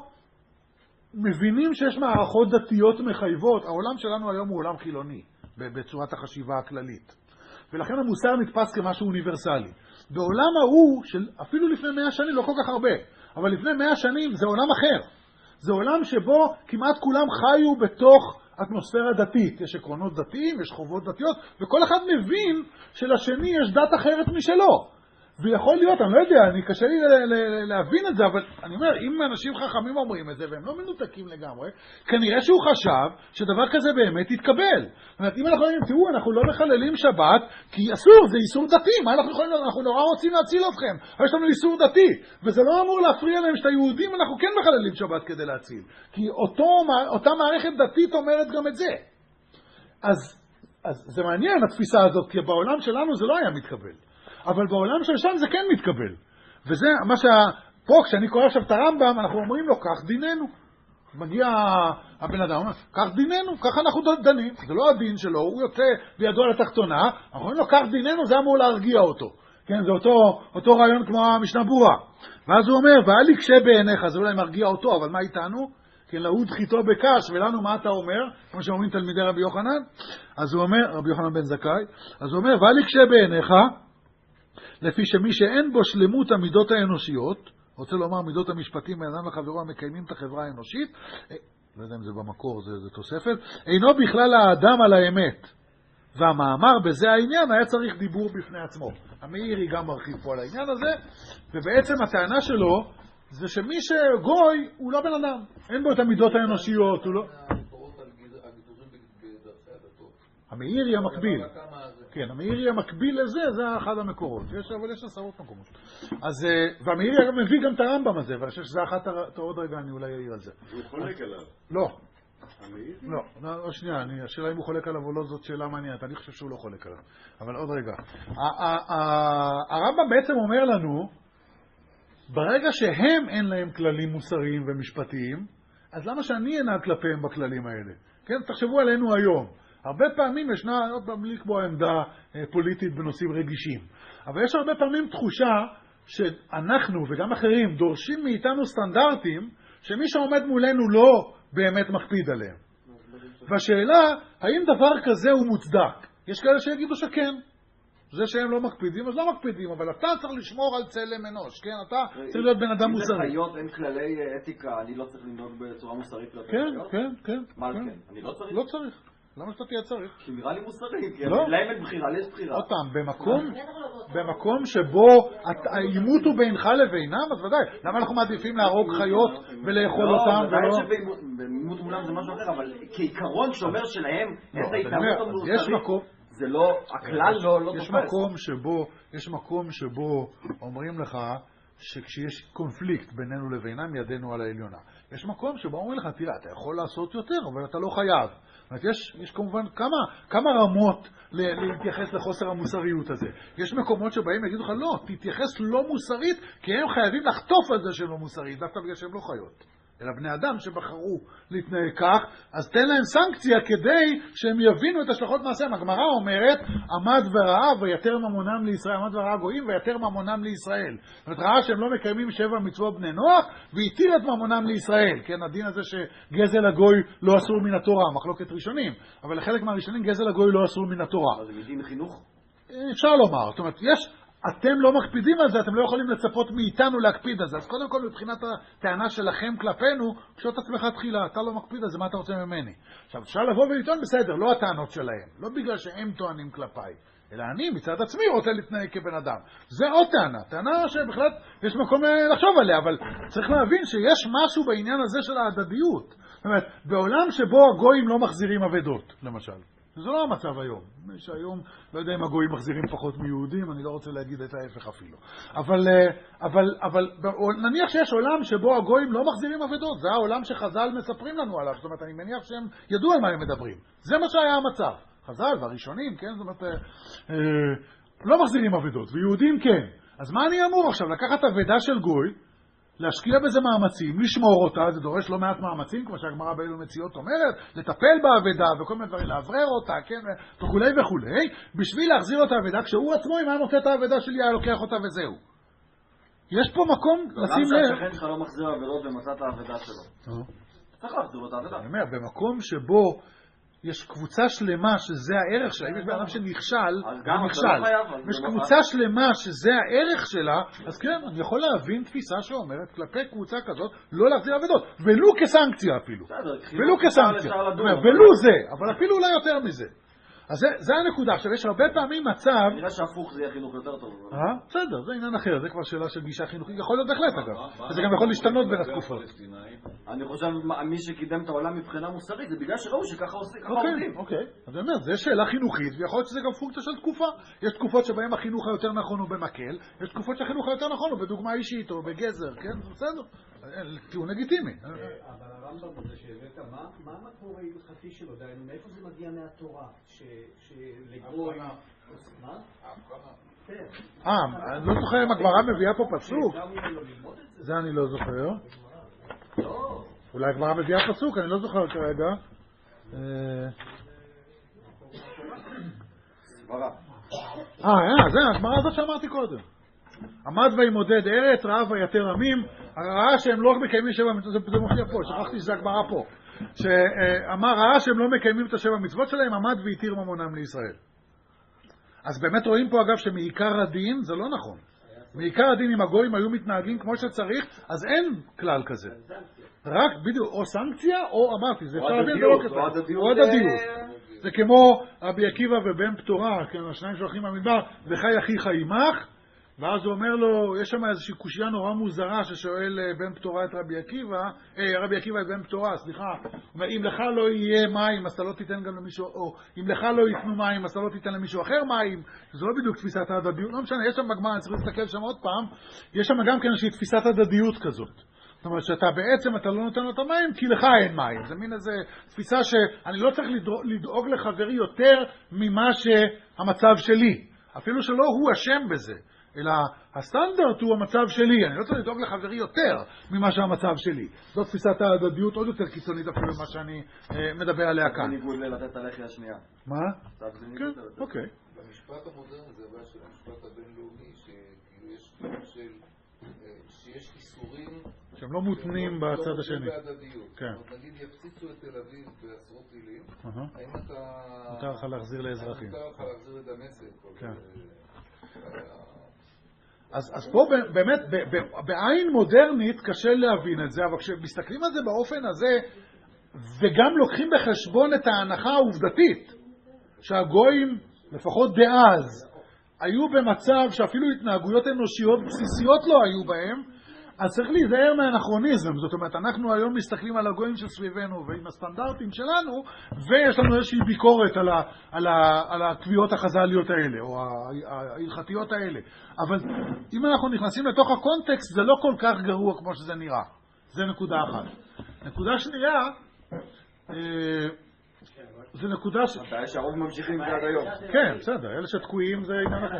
מבינים שיש מערכות דתיות מחייבות, העולם שלנו היום הוא עולם חילוני, בצורת החשיבה הכללית. ולכן המוסר נתפס כמשהו אוניברסלי. בעולם ההוא, של אפילו לפני מאה שנים, לא כל כך הרבה, אבל לפני מאה שנים זה עולם אחר. זה עולם שבו כמעט כולם חיו בתוך אטמוספירה דתית. יש עקרונות דתיים, יש חובות דתיות, וכל אחד מבין שלשני יש דת אחרת משלו. ויכול להיות, אני לא יודע, אני קשה לי להבין את זה, אבל אני אומר, אם אנשים חכמים אומרים את זה, והם לא מנותקים לגמרי, כנראה שהוא חשב שדבר כזה באמת יתקבל. זאת אומרת, אם אנחנו אומרים, תראו, אנחנו לא מחללים שבת, כי אסור, זה איסור דתי, מה אנחנו יכולים, אנחנו נורא רוצים להציל אתכם, אבל יש לנו איסור דתי, וזה לא אמור להפריע להם שאתה יהודים, אנחנו כן מחללים שבת כדי להציל. כי אותו, אותה מערכת דתית אומרת גם את זה. אז, אז זה מעניין, התפיסה הזאת, כי בעולם שלנו זה לא היה מתקבל. אבל בעולם של שם זה כן מתקבל. וזה מה שה... פה כשאני קורא עכשיו את הרמב"ם, אנחנו אומרים לו, כך דיננו. מגיע הבן אדם, אומר, כך דיננו, ככה אנחנו דנים. זה לא הדין שלו, הוא יוצא בידו על התחתונה, אנחנו אומרים לו, כך דיננו, זה אמור להרגיע אותו. כן, זה אותו, אותו רעיון כמו המשנה ברורה. ואז הוא אומר, ואל יקשה בעיניך, זה אולי מרגיע אותו, אבל מה איתנו? כן, להוד חיתו בקש, ולנו מה אתה אומר? כמו שאומרים תלמידי רבי יוחנן. אז הוא אומר, רבי יוחנן בן זכאי, אז הוא אומר, ואל יקשה בעיניך, לפי שמי שאין בו שלמות המידות האנושיות, רוצה לומר מידות המשפטים מאדם לחברו המקיימים את החברה האנושית, לא יודע אם זה במקור, זה, זה תוספת, אינו בכלל האדם על האמת. והמאמר בזה העניין היה צריך דיבור בפני עצמו. המאירי גם מרחיב פה על העניין הזה, ובעצם הטענה שלו זה שמי שגוי הוא לא בן אדם, אין בו את המידות האנושיות, הוא לא... המאירי המקביל. כן, המאירי המקביל לזה, זה אחד המקורות. יש, אבל יש עשרות מקומות. אז, והמאירי מביא גם את הרמב"ם הזה, ואני חושב שזה אחת, עוד רגע אני אולי אעיר על זה. הוא חולק עליו. לא. המאירי? לא, לא, שנייה, אני, השאלה אם הוא חולק עליו או לא, זאת שאלה מעניינת. אני חושב שהוא לא חולק עליו. אבל עוד רגע. הרמב"ם בעצם אומר לנו, ברגע שהם אין להם כללים מוסריים ומשפטיים, אז למה שאני אנהג כלפיהם בכללים האלה? כן, תחשבו עלינו היום. הרבה פעמים ישנה, עוד פעם לקבוע עמדה פוליטית בנושאים רגישים, אבל יש הרבה פעמים תחושה שאנחנו וגם אחרים דורשים מאיתנו סטנדרטים שמי שעומד מולנו לא באמת מקפיד עליהם. והשאלה, האם דבר כזה הוא מוצדק? יש כאלה שיגידו שכן. זה שהם לא מקפידים, אז לא מקפידים, אבל אתה צריך לשמור על צלם אנוש, כן? אתה צריך להיות בן אדם מוסרי. אם לחיות אין כללי אתיקה, אני לא צריך לנהוג בצורה מוסרית כלפי חיות? כן, כן, כן. מה כן? אני לא צריך? לא צריך. למה שאתה תהיה צריך? כי נראה לי מוסרי, כי לא. להם אין בחירה, לי יש בחירה. עוד פעם, במקום, במקום שבו העימות הוא בינך לבינם, אז ודאי. למה אנחנו מעדיפים להרוג חיות ולאכול אותם ולא? לא, ודאי שבעימות מולם זה משהו אחר, אבל כעיקרון שאומר שלהם אין את ההתנהגות המוסרית. זה לא, הכלל לא, לא יש מקום שבו, יש מקום שבו אומרים לך שכשיש קונפליקט בינינו לבינם ידנו על העליונה. יש מקום שבו אומרים לך, תראה, אתה יכול לעשות יותר, אבל אתה לא חייב. זאת אומרת, יש, יש כמובן כמה, כמה רמות להתייחס לחוסר המוסריות הזה. יש מקומות שבהם יגידו לך, לא, תתייחס לא מוסרית, כי הם חייבים לחטוף על זה שהם לא מוסרית, דווקא בגלל שהם לא חיות. אלא בני אדם שבחרו להתנהג כך, אז תן להם סנקציה כדי שהם יבינו את השלכות מעשיהם. הגמרא אומרת, עמד וראה ויתר ממונם לישראל, עמד וראה גויים ויתר ממונם לישראל. זאת אומרת, ראה שהם לא מקיימים שבע מצוות בני נוח, והתיר את ממונם לישראל. כן, הדין הזה שגזל הגוי לא אסור מן התורה, מחלוקת ראשונים. אבל לחלק מהראשונים גזל הגוי לא אסור מן התורה. אבל זה מדין חינוך? אפשר לומר. זאת אומרת, יש... אתם לא מקפידים על זה, אתם לא יכולים לצפות מאיתנו להקפיד על זה. אז קודם כל, מבחינת הטענה שלכם כלפינו, קשוט עצמך תחילה, אתה לא מקפיד על זה, מה אתה רוצה ממני? עכשיו, אפשר לבוא ולטעון, בסדר, לא הטענות שלהם, לא בגלל שהם טוענים כלפיי, אלא אני מצד עצמי רוצה להתנהג כבן אדם. זה עוד טענה, טענה שבכלל יש מקום לחשוב עליה, אבל צריך להבין שיש משהו בעניין הזה של ההדדיות. זאת אומרת, בעולם שבו הגויים לא מחזירים אבדות, למשל. זה לא המצב היום. שהיום, לא יודע אם הגויים מחזירים פחות מיהודים, אני לא רוצה להגיד את ההפך אפילו. אבל, אבל, אבל נניח שיש עולם שבו הגויים לא מחזירים אבדות. זה העולם שחז"ל מספרים לנו עליו. זאת אומרת, אני מניח שהם ידעו על מה הם מדברים. זה מה שהיה המצב. חז"ל והראשונים, כן? זאת אומרת, אה, לא מחזירים אבדות, ויהודים כן. אז מה אני אמור עכשיו? לקחת אבדה של גוי, להשקיע בזה מאמצים, לשמור אותה, זה דורש לא מעט מאמצים, כמו שהגמרא באלו מציאות אומרת, לטפל באבדה וכל מיני דברים, לאוורר אותה, כן, וכולי וכולי, בשביל להחזיר אותה האבדה, כשהוא עצמו, אם היה מוצא את האבדה שלי, היה לוקח אותה וזהו. יש פה מקום לשים לב. למה שהשכן שלך לא מחזיר אבדות ומצא את האבדה שלו? צריך להחזיר לו את האבדה. אני אומר, במקום שבו יש קבוצה שלמה שזה הערך שלה, אם יש באדם שנכשל, נכשל. יש קבוצה שלמה שזה הערך שלה, אז כן, אני יכול להבין תפיסה שאומרת כלפי קבוצה כזאת לא להחזיר אבדות, ולו כסנקציה אפילו. ולו כסנקציה. ולו זה, אבל אפילו אולי יותר מזה. אז זה, זה הנקודה. עכשיו, יש הרבה פעמים מצב... נראה שהפוך זה יהיה חינוך יותר טוב. אה? בסדר, זה עניין אחר. זה כבר שאלה של גישה חינוכית. יכול להיות בהחלט, אגב. וזה גם יכול להשתנות בין התקופות. אני חושב, מי שקידם את העולם מבחינה מוסרית, זה בגלל שראו שככה עושים. אוקיי, אוקיי. אז אני אומר, זה שאלה חינוכית, ויכול להיות שזה גם פונקציה של תקופה. יש תקופות שבהן החינוך היותר נכון הוא במקל, יש תקופות שהחינוך היותר נכון הוא בדוגמה אישית או בגזר, כן? זה בסדר. טיעון לגיטימי. אבל הרמב"ם הזה שהבאת, מה המקור ההלכתי שלו? דהיינו, מאיפה זה מגיע מהתורה? שלגוי... מה? אה, אני לא זוכר אם הגמרא מביאה פה פסוק. זה אני לא זוכר. אולי הגמרא מביאה פסוק, אני לא זוכר כרגע. אה, זה הגמרא הזאת שאמרתי קודם. עמד וימודד ארץ, ראה ויתר עמים, ראה שהם לא מקיימים שבע מצוות, זה מופיע פה, שכחתי שזה הגמרא פה, שאמר, ראה שהם לא מקיימים את השבע מצוות שלהם, עמד והתיר ממונם לישראל. אז באמת רואים פה אגב שמעיקר הדין, זה לא נכון. מעיקר הדין אם הגויים היו מתנהגים כמו שצריך, אז אין כלל כזה. רק בדיוק, או סנקציה, או אמרתי, זה אפשר להבין, זה לא כזה. או הדדיות. זה כמו רבי עקיבא ובן פטורה, כן, השניים שהולכים במדבר, וחי אחיך עמך, ואז הוא אומר לו, יש שם איזושהי קושיה נורא מוזרה ששואל בן פטורה את רבי עקיבא, אה, רבי עקיבא את בן פטורה, סליחה, הוא אומר, אם לך לא יהיה מים, אז אתה לא תיתן גם למישהו, או אם לך לא ייתנו מים, אז אתה לא תיתן למישהו אחר מים, זה לא בדיוק תפיסת ההדדיות, לא משנה, יש שם בגמרא, אני צריך להסתכל שם עוד פעם, יש שם גם כן איזושהי תפיסת הדדיות כזאת. זאת אומרת שאתה בעצם, אתה לא נותן לו את המים, כי לך אין מים. זה מין איזו תפיסה שאני לא צריך לדאוג לחברי יותר ממה שהמצב שלי. אפילו שלא הוא אשם בזה. אלא הסטנדרט הוא המצב שלי. אני לא צריך לדאוג לחברי יותר ממה שהמצב שלי. זו תפיסת ההדדיות עוד יותר קיצונית אפילו ממה שאני אה, מדבר עליה כאן. בניגוד לתת הלחי השנייה. מה? כן, אוקיי. במשפט המודרני זה הבעיה של המשפט הבינלאומי, שכאילו יש כאילו של, שיש איסורים שהם לא מותנים בצד השני. לא מותנים בהדדיות. כן. זאת אומרת, נגיד יפציצו את תל אביב בעשרות טילים, האם אתה... מותר לך להחזיר לאזרחים. מותר לך להחזיר לדמשק. כן. אז, אז פה באמת, בעין מודרנית קשה להבין את זה, אבל כשמסתכלים על זה באופן הזה, וגם לוקחים בחשבון את ההנחה העובדתית, שהגויים, לפחות דאז, היו במצב שאפילו התנהגויות אנושיות בסיסיות לא היו בהם, אז צריך להיזהר מהאנכרוניזם. זאת אומרת, אנחנו היום מסתכלים על הגויים שסביבנו ועם הסטנדרטים שלנו, ויש לנו איזושהי ביקורת על, ה, על, ה, על הקביעות החז"ליות האלה, או ההלכתיות האלה. אבל אם אנחנו נכנסים לתוך הקונטקסט, זה לא כל כך גרוע כמו שזה נראה. זה נקודה אחת. נקודה שנייה, זה נקודה ש... הבעיה שהרוב ממשיכים עד היום. כן, בסדר, אלה שתקועים זה עניין אחר.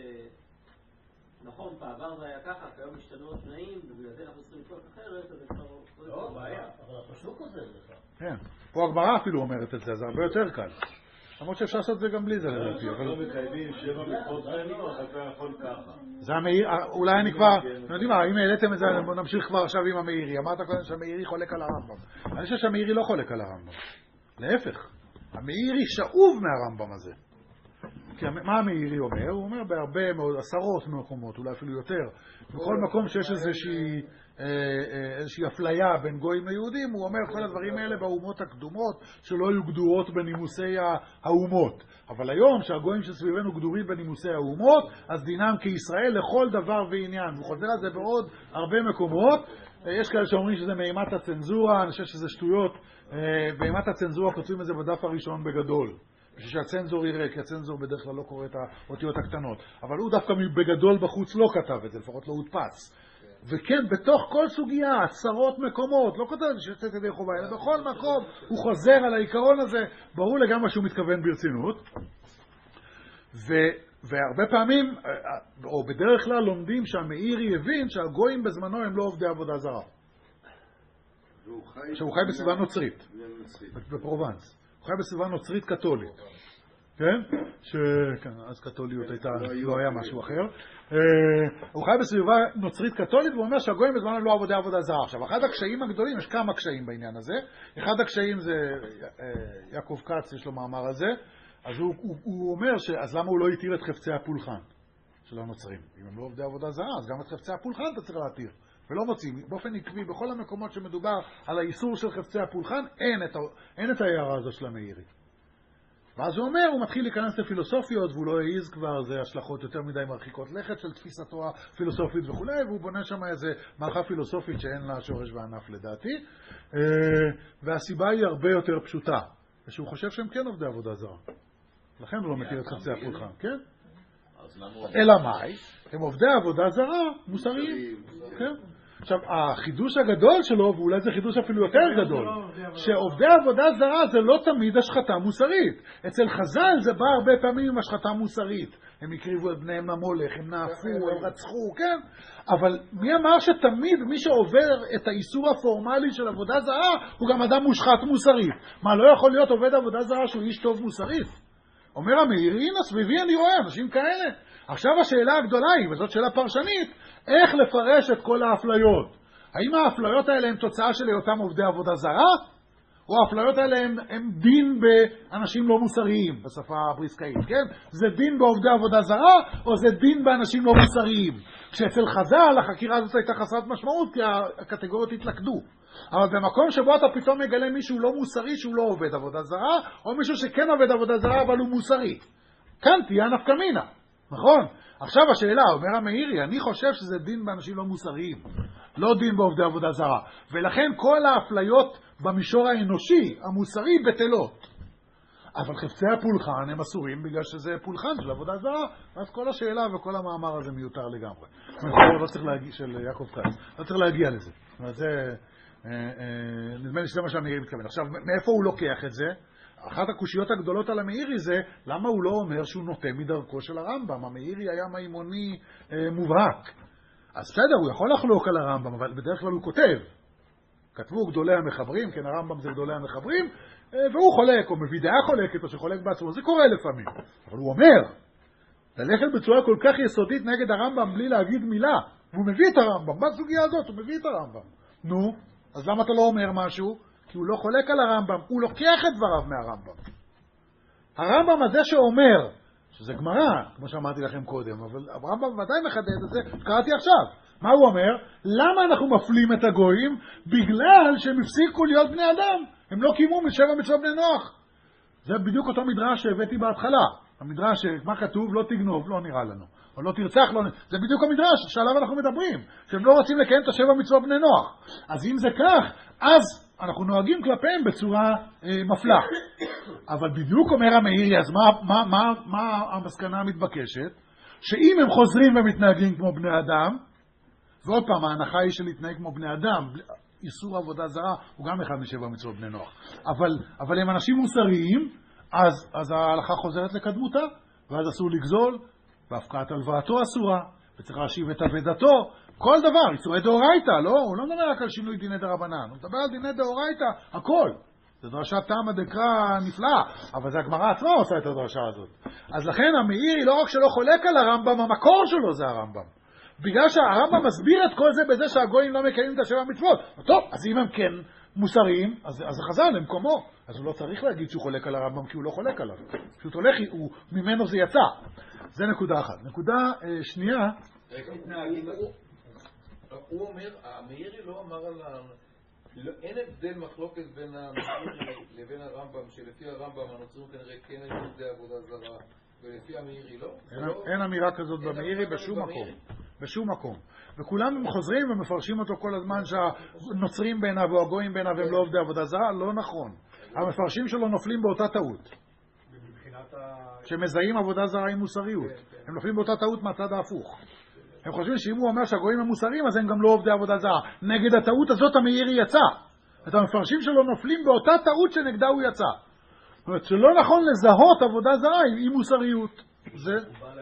נכון, בעבר זה היה ככה, כיום השתנו התנאים, ובגלל זה אנחנו צריכים לפעול אחרת, אז זה כבר... לא, בעיה, אבל הפסוק עוזר לך. כן, פה הגמרא אפילו אומרת את זה, זה הרבה יותר קל. למרות שאפשר לעשות את זה גם בלי זה לדעתי, אבל... לא מקיימים שבע מצוות בנו, אז אתה יכול ככה. זה המאיר, אולי אני כבר... אתם יודעים מה, אם העליתם את זה, בואו נמשיך כבר עכשיו עם המאירי. אמרת קודם שהמאירי חולק על הרמב"ם. אני חושב שהמאירי לא חולק על הרמב"ם. להפך, המאירי שאוב מהרמב"ם הזה. כי מה המאירי אומר? הוא אומר בהרבה מאוד, עשרות מקומות, אולי אפילו יותר. בכל מקום שיש איזושהי, איזושהי אפליה בין גויים ליהודים, הוא אומר כל הדברים האלה באומות הקדומות שלא היו גדורות בנימוסי האומות. אבל היום שהגויים שסביבנו גדורים בנימוסי האומות, אז דינם כישראל לכל דבר ועניין. הוא חוזר על זה בעוד הרבה מקומות. יש כאלה שאומרים שזה מאימת הצנזורה, אני חושב שזה שטויות. באימת הצנזורה כותבים את זה בדף הראשון בגדול. בשביל שהצנזור יראה, כי הצנזור בדרך כלל לא קורא את האותיות הקטנות. אבל הוא דווקא בגדול בחוץ לא כתב את זה, לפחות לא הודפס. וכן, בתוך כל סוגיה, עשרות מקומות, לא כותב שיוצאת ידי חובה, אלא בכל מקום הוא חוזר על העיקרון הזה, ברור לגמרי שהוא מתכוון ברצינות. ו... והרבה פעמים, או בדרך כלל לומדים שהמאירי הבין שהגויים בזמנו הם לא עובדי עבודה זרה. שהוא חי בסביבה נוצרית, בפרובנס. הוא חי בסביבה נוצרית קתולית. כן? שכן, אז קתוליות הייתה, לא היה משהו אחר. הוא חי בסביבה נוצרית קתולית, והוא אומר שהגויים בזמן לא עבודי עבודה זרה. עכשיו, אחד הקשיים הגדולים, יש כמה קשיים בעניין הזה. אחד הקשיים זה, יעקב כץ, יש לו מאמר על זה, אז הוא, הוא, הוא אומר, ש, אז למה הוא לא יתיר את חפצי הפולחן של הנוצרים? אם הם לא עובדי עבודה זרה, אז גם את חפצי הפולחן אתה צריך להתיר. ולא מוצאים, באופן עקבי, בכל המקומות שמדובר על האיסור של חפצי הפולחן, אין את, אין את ההערה הזו של המאירי. ואז הוא אומר, הוא מתחיל להיכנס לפילוסופיות, והוא לא העיז כבר, זה השלכות יותר מדי מרחיקות לכת של תפיסתו הפילוסופית וכו', והוא בונה שם איזה מערכה פילוסופית שאין לה שורש וענף לדעתי, והסיבה היא הרבה יותר פשוטה, ושהוא חושב שהם כן עובדי עבודה זרה. לכן הוא לא מכיר את חפצי הפולחן, כן? אלא מאי? הם עובדי עבודה זרה מוסריים, כן? עכשיו, החידוש הגדול שלו, ואולי זה חידוש אפילו יותר גדול, שעובדי עבודה זרה זה לא תמיד השחתה מוסרית. אצל חז"ל זה בא הרבה פעמים עם השחתה מוסרית. הם הקריבו את בניהם למולך, הם נאפו, הם רצחו, כן? אבל מי אמר שתמיד מי שעובר את האיסור הפורמלי של עבודה זרה, הוא גם אדם מושחת מוסרית? מה, לא יכול להיות עובד עבודה זרה שהוא איש טוב מוסרית? אומר המאיר, הנה סביבי אני רואה אנשים כאלה. עכשיו השאלה הגדולה היא, וזאת שאלה פרשנית, איך לפרש את כל האפליות? האם האפליות האלה הן תוצאה של היותם עובדי עבודה זרה? או האפליות האלה הם, הם דין באנשים לא מוסריים, בשפה הבריסקאית, כן? זה דין בעובדי עבודה זרה, או זה דין באנשים לא מוסריים? כשאצל חז"ל החקירה הזאת הייתה חסרת משמעות, כי הקטגוריות התלכדו. אבל במקום שבו אתה פתאום מגלה מישהו לא מוסרי שהוא לא עובד עבודה זרה, או מישהו שכן עובד עבודה זרה אבל הוא מוסרי. כאן תהיה נפקא מינה, נכון? עכשיו השאלה, אומר המאירי, אני חושב שזה דין באנשים לא מוסריים, לא דין בעובדי עבודה זרה. ולכן כל האפליות במישור האנושי, המוסרי, בטלות. אבל חפצי הפולחן הם אסורים בגלל שזה פולחן של עבודה זרה, אז כל השאלה וכל המאמר הזה מיותר לגמרי. לא צריך להגיע, של יעקב כץ, לא צריך להגיע לזה. זה... נדמה לי שזה מה שהמאירי מתכוון. עכשיו, מאיפה הוא לוקח את זה? אחת הקושיות הגדולות על המאירי זה, למה הוא לא אומר שהוא נוטה מדרכו של הרמב"ם? המאירי היה מימוני אה, מובהק. אז בסדר, הוא יכול לחלוק על הרמב"ם, אבל בדרך כלל הוא כותב. כתבו גדולי המחברים, כן, הרמב"ם זה גדולי המחברים, אה, והוא חולק, או מביא דעה חולקת, או שחולק בעצמו. זה קורה לפעמים. אבל הוא אומר, ללכת בצורה כל כך יסודית נגד הרמב"ם בלי להגיד מילה. והוא מביא את הרמב"ם. בסוגיה הזאת הוא מביא את הרמב"ם. נו, אז למה אתה לא אומר משהו? כי הוא לא חולק על הרמב"ם. הוא לוקח את דבריו מהרמב"ם. הרמב"ם הזה שאומר, שזה גמרא, כמו שאמרתי לכם קודם, אבל הרמב"ם ודאי מחדד את זה, קראתי עכשיו. מה הוא אומר? למה אנחנו מפלים את הגויים? בגלל שהם הפסיקו להיות בני אדם. הם לא קיימו משבע מצוות בני נוח. זה בדיוק אותו מדרש שהבאתי בהתחלה. המדרש, מה כתוב? לא תגנוב, לא נראה לנו. או לא תרצח, לא... זה בדיוק המדרש שעליו אנחנו מדברים. שהם לא רוצים לקיים את השבע מצוות בני נוח. אז אם זה כך, אז אנחנו נוהגים כלפיהם בצורה אה, מפלה. אבל בדיוק אומר המאירי, אז מה, מה, מה, מה המסקנה המתבקשת? שאם הם חוזרים ומתנהגים כמו בני אדם, ועוד פעם, ההנחה היא של להתנהג כמו בני אדם, איסור עבודה זרה, הוא גם אחד משבע מצוות בני נוח. אבל, אבל הם אנשים מוסריים, אז, אז ההלכה חוזרת לקדמותה, ואז אסור לגזול, והפקעת הלוואתו אסורה, וצריך להשיב את אבדתו, כל דבר, איסורי דאורייתא, לא? הוא לא מדבר רק על שינוי דיני דרבנן, הוא מדבר על דיני דאורייתא, הכל. זו דרשת תמא דקרא נפלאה, אבל זה הגמרא עצמה עושה את הדרשה הזאת. אז לכן המאירי לא רק שלא חולק על הרמב"ם, המקור שלו זה הרמב"ם. בגלל שהרמב"ם מסביר את כל זה בזה שהגויים לא מקיימים את השבע מצוות. טוב, אז אם הם כן מוסריים, אז זה חזר למקומו. אז הוא לא צריך להגיד שהוא חולק על הרמב"ם, כי הוא לא חולק עליו. פשוט הולך, הוא, ממנו זה יצא. זה נקודה אחת. נקודה אה, שנייה... הוא אומר, המאירי לא אמר על ה... אין הבדל מחלוקת בין המאירי לבין הרמב"ם, שלפי הרמב"ם הנוצרים כנראה כן הם עובדי עבודה זרה, ולפי המאירי לא? אין אמירה כזאת במאירי בשום מקום. בשום מקום. וכולם חוזרים ומפרשים אותו כל הזמן שהנוצרים בעיניו או הגויים בעיניו הם לא עובדי עבודה זרה, לא נכון. המפרשים שלו נופלים באותה טעות. שמזהים עבודה זרה עם מוסריות. הם נופלים באותה טעות מהצד ההפוך. הם חושבים שאם הוא אומר שהגויים הם מוסריים, אז הם גם לא עובדי עבודה זרה. נגד הטעות הזאת המאירי יצא. את המפרשים שלו נופלים באותה טעות שנגדה הוא יצא. זאת אומרת שלא נכון לזהות עבודה זרה עם מוסריות. זה...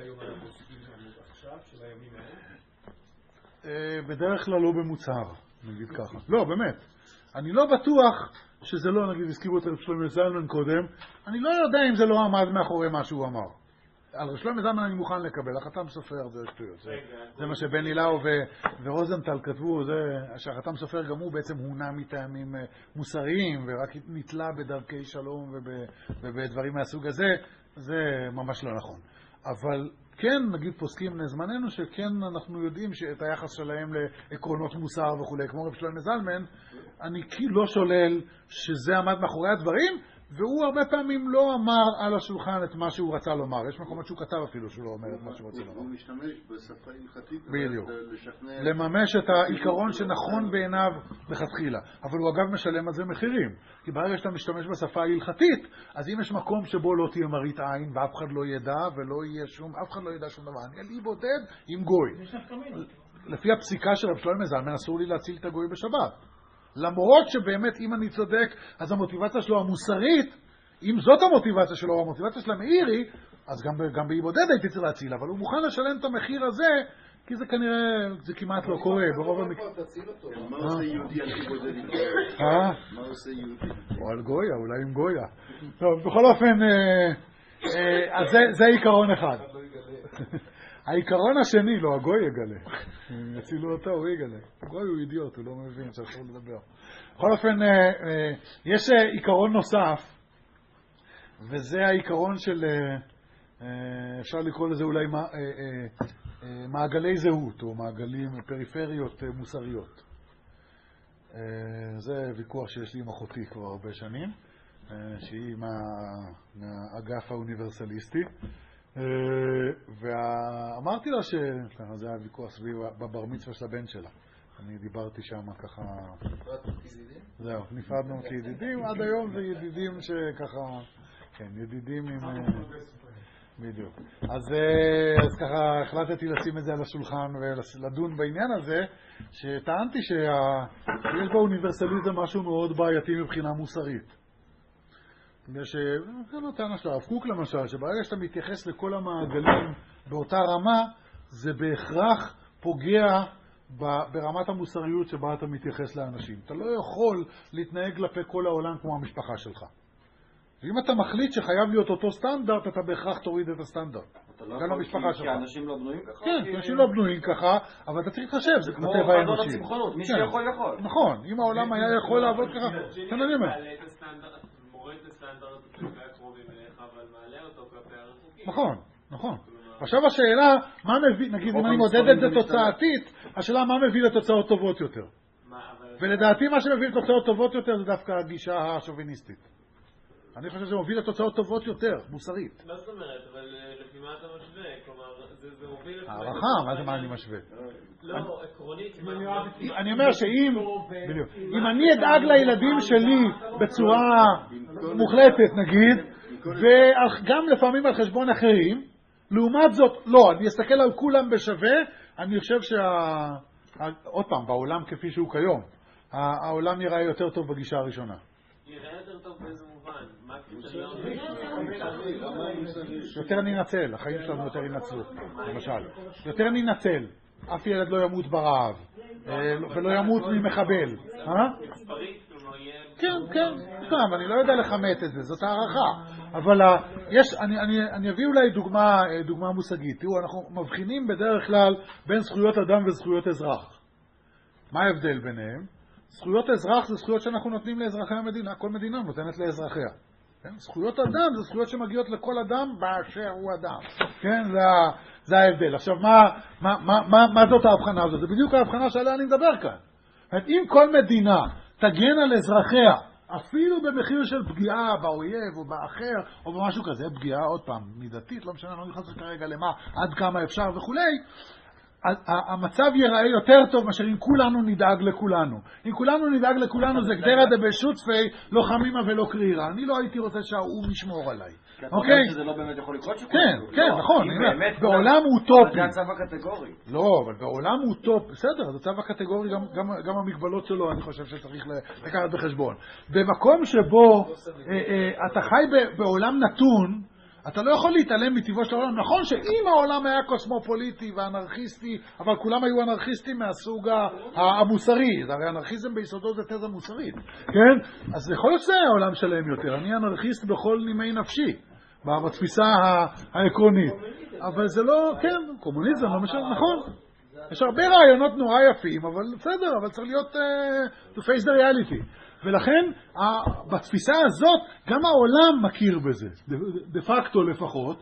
בדרך כלל לא במוצהר, נגיד ככה. לא, באמת. אני לא בטוח שזה לא, נגיד, הזכירו את רב שלמה זלמן קודם, אני לא יודע אם זה לא עמד מאחורי מה שהוא אמר. על רב שלמה זלמן אני מוכן לקבל, החתם סופר זה שטויות. זה, זה מה שבן אילאו ורוזנטל כתבו, זה שהחתם סופר גם הוא בעצם הונה מטעמים מוסריים, ורק נתלה בדרכי שלום ובדברים מהסוג הזה, זה ממש לא נכון. אבל כן, נגיד פוסקים לזמננו, שכן אנחנו יודעים שאת היחס שלהם לעקרונות מוסר וכו', כמו רב שלמה זלמן, אני לא שולל שזה עמד מאחורי הדברים, והוא הרבה פעמים לא אמר על השולחן את מה שהוא רצה לומר. יש מקומות שהוא כתב אפילו שהוא לא אומר את מה שהוא רוצה לומר. הוא משתמש בשפה הלכתית לשכנע... לממש את העיקרון שנכון בעיניו לכתחילה. אבל הוא אגב משלם על זה מחירים. כי ברגע שאתה משתמש בשפה ההלכתית, אז אם יש מקום שבו לא תהיה מראית עין, ואף אחד לא ידע, ולא יהיה שום, אף אחד לא ידע שום דבר. אני אלי בודד עם גוי. לפי הפסיקה של רב שלמה זלמן, אסור לי להציל את הגוי בשבת. למרות שבאמת אם אני צודק, אז המוטיבציה שלו המוסרית, אם זאת המוטיבציה שלו, המוטיבציה של המאירי, אז גם, גם באי בודד הייתי צריך להציל, אבל הוא מוכן לשלם את המחיר הזה, כי זה כנראה, זה כמעט לא קורה, ברוב המקרה. מה עושה יהודי על אי בודד עם גויה? אה? מה עושה יהודי? או על גויה, אולי עם גויה. טוב, בכל אופן, אז זה עיקרון אחד. העיקרון השני, לא, הגוי יגלה. אם יצילו אותו, הוא יגלה. הגוי הוא אידיוט, הוא לא מבין שאסור לדבר. בכל אופן, יש עיקרון נוסף, וזה העיקרון של, אפשר לקרוא לזה אולי מעגלי זהות, או מעגלים, פריפריות מוסריות. זה ויכוח שיש לי עם אחותי כבר הרבה שנים, שהיא מהאגף האוניברסליסטי. ואמרתי לה שזה היה ויכוח סביב בבר מצווה של הבן שלה. אני דיברתי שם ככה... זהו, נפרדנו כידידים, עד היום זה ידידים שככה... כן, ידידים עם... בדיוק. אז ככה החלטתי לשים את זה על השולחן ולדון בעניין הזה, שטענתי שיש באוניברסליזם משהו מאוד בעייתי מבחינה מוסרית. בגלל שזה לא טענה של הרב קוק למשל, שברגע שאתה מתייחס לכל המעגלים באותה רמה, זה בהכרח פוגע ברמת המוסריות שבה אתה מתייחס לאנשים. אתה לא יכול להתנהג כלפי כל העולם כמו המשפחה שלך. אם אתה מחליט שחייב להיות אותו סטנדרט, אתה בהכרח תוריד את הסטנדרט. אתה לא יכול, כי אנשים לא בנויים ככה? כן, אנשים לא בנויים ככה, אבל אתה צריך לחשב, זה כמו חזון הצמחונות, מי שיכול יכול. נכון, אם העולם היה יכול לעבוד ככה, כן אני אומר. מוריד את הסטנדרט כלפי הקרובים אליך, אבל מעלה אותו כלפי הרחוקים. נכון, נכון. עכשיו השאלה, מה מביא, נגיד אם אני מודד את זה תוצאתית, השאלה מה מביא לתוצאות טובות יותר. ולדעתי מה שמביא לתוצאות טובות יותר זה דווקא הגישה השוביניסטית. אני חושב שזה מוביל לתוצאות טובות יותר, מוסרית. מה זאת אומרת? אבל לפי מה אתה משווה? כלומר, זה מוביל... הערכה, מה זה מה אני משווה? לא, עקרונית... אני אומר שאם... אם אני אדאג לילדים שלי בצורה מוחלטת, נגיד, וגם לפעמים על חשבון אחרים, לעומת זאת, לא, אני אסתכל על כולם בשווה, אני חושב שה... עוד פעם, בעולם כפי שהוא כיום, העולם יראה יותר טוב בגישה הראשונה. יראה יותר טוב באיזה מובן? מה הקריטריון? יותר ננצל, החיים שלנו יותר ינצלו, למשל. יותר ננצל, אף ילד לא ימות ברעב, ולא ימות ממחבל. כן, כן, סתם, אני לא יודע לכמת את זה, זאת הערכה. אבל יש, אני אביא אולי דוגמה מושגית. תראו, אנחנו מבחינים בדרך כלל בין זכויות אדם וזכויות אזרח. מה ההבדל ביניהם? זכויות אזרח זה זכויות שאנחנו נותנים לאזרחי המדינה, כל מדינה נותנת לאזרחיה. כן? זכויות אדם זה זכויות שמגיעות לכל אדם באשר הוא אדם. כן? זה, זה ההבדל. עכשיו, מה, מה, מה, מה, מה זאת ההבחנה הזאת? זה בדיוק ההבחנה שעליה אני מדבר כאן. אם כל מדינה תגן על אזרחיה, אפילו במחיר של פגיעה באויב או באחר או במשהו כזה, פגיעה עוד פעם מידתית, לא משנה, לא נכנס כרגע למה, עד כמה אפשר וכולי, המצב ייראה יותר טוב מאשר אם כולנו נדאג לכולנו. אם כולנו נדאג לכולנו זה גדרה דבשותפי, לא חמימה ולא קרירה. אני לא הייתי רוצה שהאום ישמור עליי. אוקיי? שזה לא באמת יכול לקרות שכולם. כן, כן, נכון. בעולם אוטופי. זה הצו הקטגורי. לא, אבל בעולם אוטופי, בסדר, זה הצו הקטגורי, גם המגבלות שלו אני חושב שצריך לקחת בחשבון. במקום שבו אתה חי בעולם נתון, אתה לא יכול להתעלם מטבעו של העולם. נכון שאם העולם היה קוסמופוליטי ואנרכיסטי, אבל כולם היו אנרכיסטים מהסוג המוסרי. הרי אנרכיזם ביסודו זה תזה מוסרית. כן? אז יכול להיות שזה העולם שלהם יותר. אני אנרכיסט בכל נימי נפשי, בתפיסה העקרונית. אבל זה לא, כן, קומוניזם, לא משנה, נכון. יש הרבה רעיונות נורא יפים, אבל בסדר, אבל צריך להיות uh, to face the reality. ולכן, בתפיסה הזאת, גם העולם מכיר בזה, דה פקטו לפחות,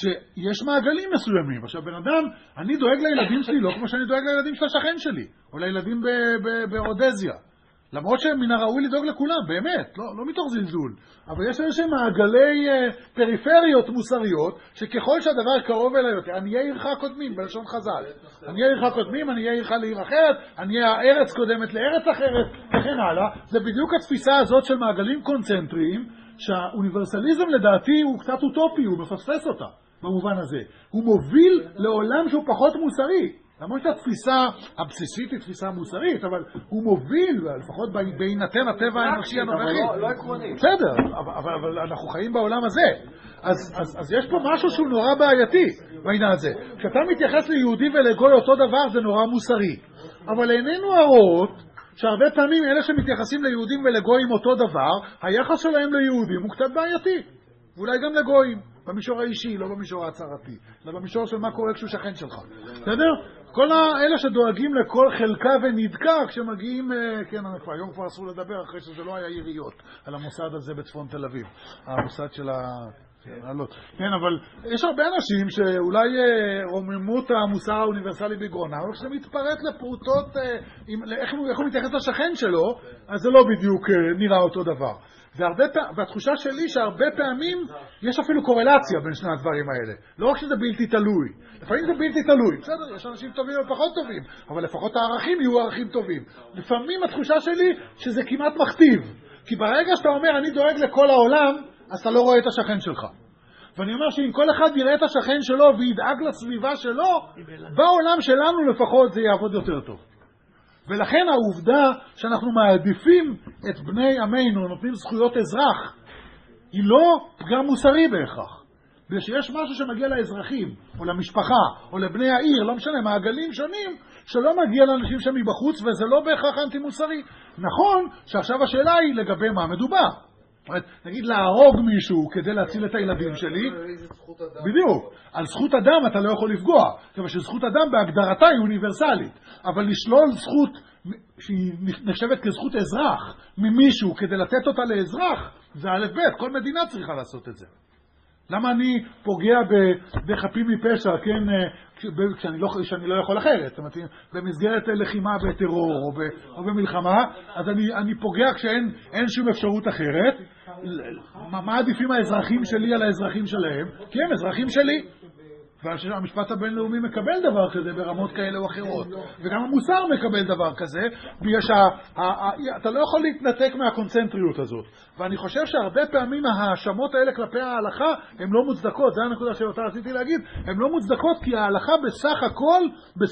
שיש מעגלים מסוימים. עכשיו, בן אדם, אני דואג לילדים שלי לא כמו שאני דואג לילדים של השכן שלי, או לילדים ברודזיה. למרות שמן הראוי לדאוג לכולם, באמת, לא, לא מתוך זלזול. אבל יש איזה מעגלי uh, פריפריות מוסריות, שככל שהדבר קרוב אליי יותר, אני אהיה עירך קודמים, בלשון חז"ל. אני אהיה עירך קודמים, אני אהיה עירך לעיר אחרת, אני אהיה הארץ קודמת לארץ אחרת, וכן הלאה. זה בדיוק התפיסה הזאת של מעגלים קונצנטריים, שהאוניברסליזם לדעתי הוא קצת אוטופי, הוא מפספס אותה, במובן הזה. הוא מוביל לעולם שהוא פחות מוסרי. למרות שהתפיסה הבסיסית היא תפיסה מוסרית, אבל הוא מוביל, לפחות בהינתן הטבע האנושי הנוכחי. אבל לא עקרוני. בסדר, אבל, אבל אנחנו חיים בעולם הזה. אז, אז, אז יש פה משהו שהוא נורא בעייתי בעניין הזה. כשאתה מתייחס ליהודי ולגוי אותו דבר, זה נורא מוסרי. אבל איננו הרואות שהרבה פעמים אלה שמתייחסים ליהודים ולגויים אותו דבר, היחס שלהם ליהודים הוא קצת בעייתי. ואולי גם לגויים. במישור האישי, לא במישור ההצהרתי, אלא במישור של מה קורה כשהוא שכן שלך. בסדר? כל האלה שדואגים לכל חלקה ונדקה כשמגיעים, כן, היום כבר אסור לדבר אחרי שזה לא היה יריות על המוסד הזה בצפון תל אביב, המוסד של ה... כן, אבל יש הרבה אנשים שאולי רוממות המוסר האוניברסלי בגרונה, אבל כשזה מתפרט לפרוטות, איך הוא מתייחס לשכן שלו, אז זה לא בדיוק נראה אותו דבר. והתחושה שלי שהרבה פעמים יש אפילו קורלציה בין שני הדברים האלה. לא רק שזה בלתי תלוי. לפעמים זה בלתי תלוי. בסדר, יש אנשים טובים ופחות טובים, אבל לפחות הערכים יהיו ערכים טובים. לפעמים התחושה שלי שזה כמעט מכתיב. כי ברגע שאתה אומר אני דואג לכל העולם, אז אתה לא רואה את השכן שלך. ואני אומר שאם כל אחד יראה את השכן שלו וידאג לסביבה שלו, בעולם שלנו לפחות זה יעבוד יותר טוב. ולכן העובדה שאנחנו מעדיפים את בני עמנו, נותנים זכויות אזרח, היא לא פגם מוסרי בהכרח. ושיש משהו שמגיע לאזרחים, או למשפחה, או לבני העיר, לא משנה, מעגלים שונים, שלא מגיע לאנשים שם מבחוץ, וזה לא בהכרח אנטי מוסרי. נכון שעכשיו השאלה היא לגבי מה מדובר. נגיד להרוג מישהו כדי להציל את הילדים שלי, בדיוק, על זכות אדם אתה לא יכול לפגוע, כיוון שזכות אדם בהגדרתה היא אוניברסלית, אבל לשלול זכות שהיא נחשבת כזכות אזרח ממישהו כדי לתת אותה לאזרח, זה א' ב', כל מדינה צריכה לעשות את זה. למה אני פוגע בחפים מפשע, כן, כשאני לא, כשאני לא יכול אחרת, זאת אומרת, במסגרת לחימה בטרור או, ב, או במלחמה, אז אני, אני פוגע כשאין אין שום אפשרות אחרת. מה, מה עדיפים האזרחים שלי על האזרחים שלהם? כי הם אזרחים שלי. והמשפט הבינלאומי מקבל דבר כזה ברמות כאלה או אחרות, וגם המוסר מקבל דבר כזה, בגלל שאתה לא יכול להתנתק מהקונצנטריות הזאת. ואני חושב שהרבה פעמים ההאשמות האלה כלפי ההלכה הן לא מוצדקות, זה הנקודה שאותה רציתי להגיד, הן לא מוצדקות כי ההלכה בסך הכל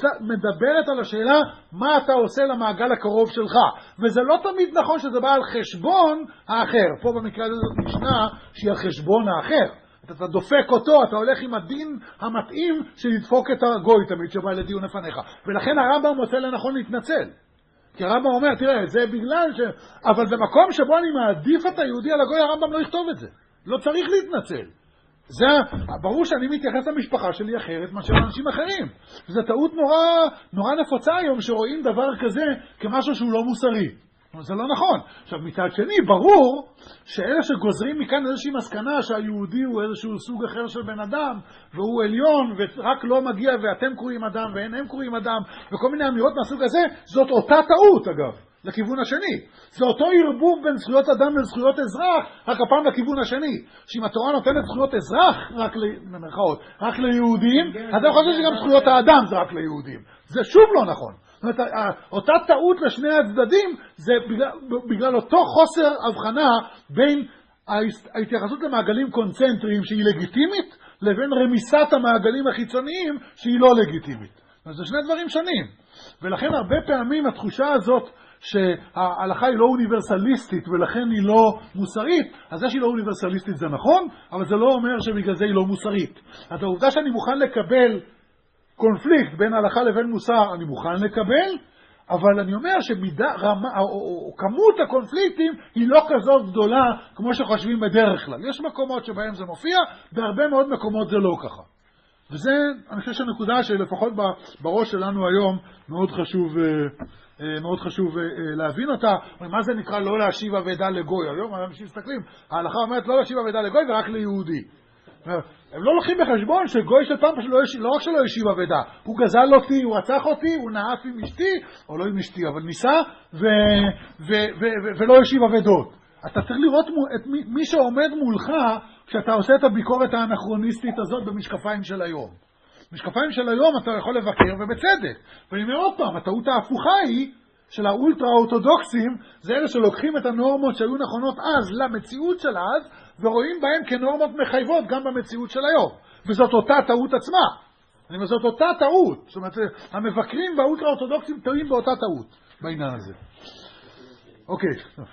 מדברת על השאלה מה אתה עושה למעגל הקרוב שלך, וזה לא תמיד נכון שזה בא על חשבון האחר. פה במקרה הזה זאת משנה שהיא על חשבון האחר, אתה דופק אותו, אתה הולך עם הדין המתאים שלדפוק את הגוי תמיד שבא לדיון לפניך. ולכן הרמב"ם מוצא לנכון להתנצל. כי הרמב"ם אומר, תראה, זה בגלל ש... אבל במקום שבו אני מעדיף את היהודי על הגוי, הרמב"ם לא יכתוב את זה. לא צריך להתנצל. זה, ברור שאני מתייחס למשפחה שלי אחרת מאשר לאנשים אחרים. זו טעות נורא, נורא נפוצה היום שרואים דבר כזה כמשהו שהוא לא מוסרי. זה לא נכון. עכשיו, מצד שני, ברור שאלה שגוזרים מכאן איזושהי מסקנה שהיהודי הוא איזשהו סוג אחר של בן אדם, והוא עליון, ורק לא מגיע, ואתם קוראים אדם, ואין הם קוראים אדם, וכל מיני אמירות מהסוג הזה, זאת אותה טעות, אגב, לכיוון השני. זה אותו ערבוב בין זכויות אדם לזכויות אזרח, רק הפעם לכיוון השני. שאם התורה נותנת זכויות אזרח, רק, למרכאות, רק ליהודים, אז אני חושב שגם זכויות האדם זה רק ליהודים. זה שוב לא נכון. זאת אומרת, אותה טעות לשני הצדדים זה בגלל, בגלל אותו חוסר הבחנה בין ההתייחסות למעגלים קונצנטריים שהיא לגיטימית לבין רמיסת המעגלים החיצוניים שהיא לא לגיטימית. אז זה שני דברים שונים. ולכן הרבה פעמים התחושה הזאת שההלכה היא לא אוניברסליסטית ולכן היא לא מוסרית, אז זה שהיא לא אוניברסליסטית זה נכון, אבל זה לא אומר שבגלל זה היא לא מוסרית. אז העובדה שאני מוכן לקבל קונפליקט בין הלכה לבין מוסר, אני מוכן לקבל, אבל אני אומר שמידה, רמה, או, או, או כמות הקונפליקטים היא לא כזאת גדולה כמו שחושבים בדרך כלל. יש מקומות שבהם זה מופיע, בהרבה מאוד מקומות זה לא ככה. וזה, אני חושב שהנקודה שלפחות בראש שלנו היום מאוד חשוב, מאוד חשוב להבין אותה. מה זה נקרא לא להשיב אבדה לגוי? היום אנשים מסתכלים, ההלכה אומרת לא להשיב אבדה לגוי ורק ליהודי. הם לא לוקחים בחשבון שגוי של פעם פשוט לא, לא רק שלא ישיב אבדה, הוא גזל אותי, הוא רצח אותי, הוא נאף עם אשתי, או לא עם אשתי, אבל ניסה, ו, ו, ו, ו, ולא ישיב אבדות. אתה צריך לראות את מי, מי שעומד מולך כשאתה עושה את הביקורת האנכרוניסטית הזאת במשקפיים של היום. משקפיים של היום אתה יכול לבקר ובצדק. ואני אומר עוד פעם, הטעות ההפוכה היא של האולטרה-אורתודוקסים, זה אלה שלוקחים את הנורמות שהיו נכונות אז למציאות של אז, ורואים בהם כנורמות מחייבות גם במציאות של היום. וזאת אותה טעות עצמה. אני אומר, זאת אותה טעות. זאת אומרת, המבקרים והאולטרה-אורתודוקסים טועים באותה טעות בעניין הזה. אוקיי.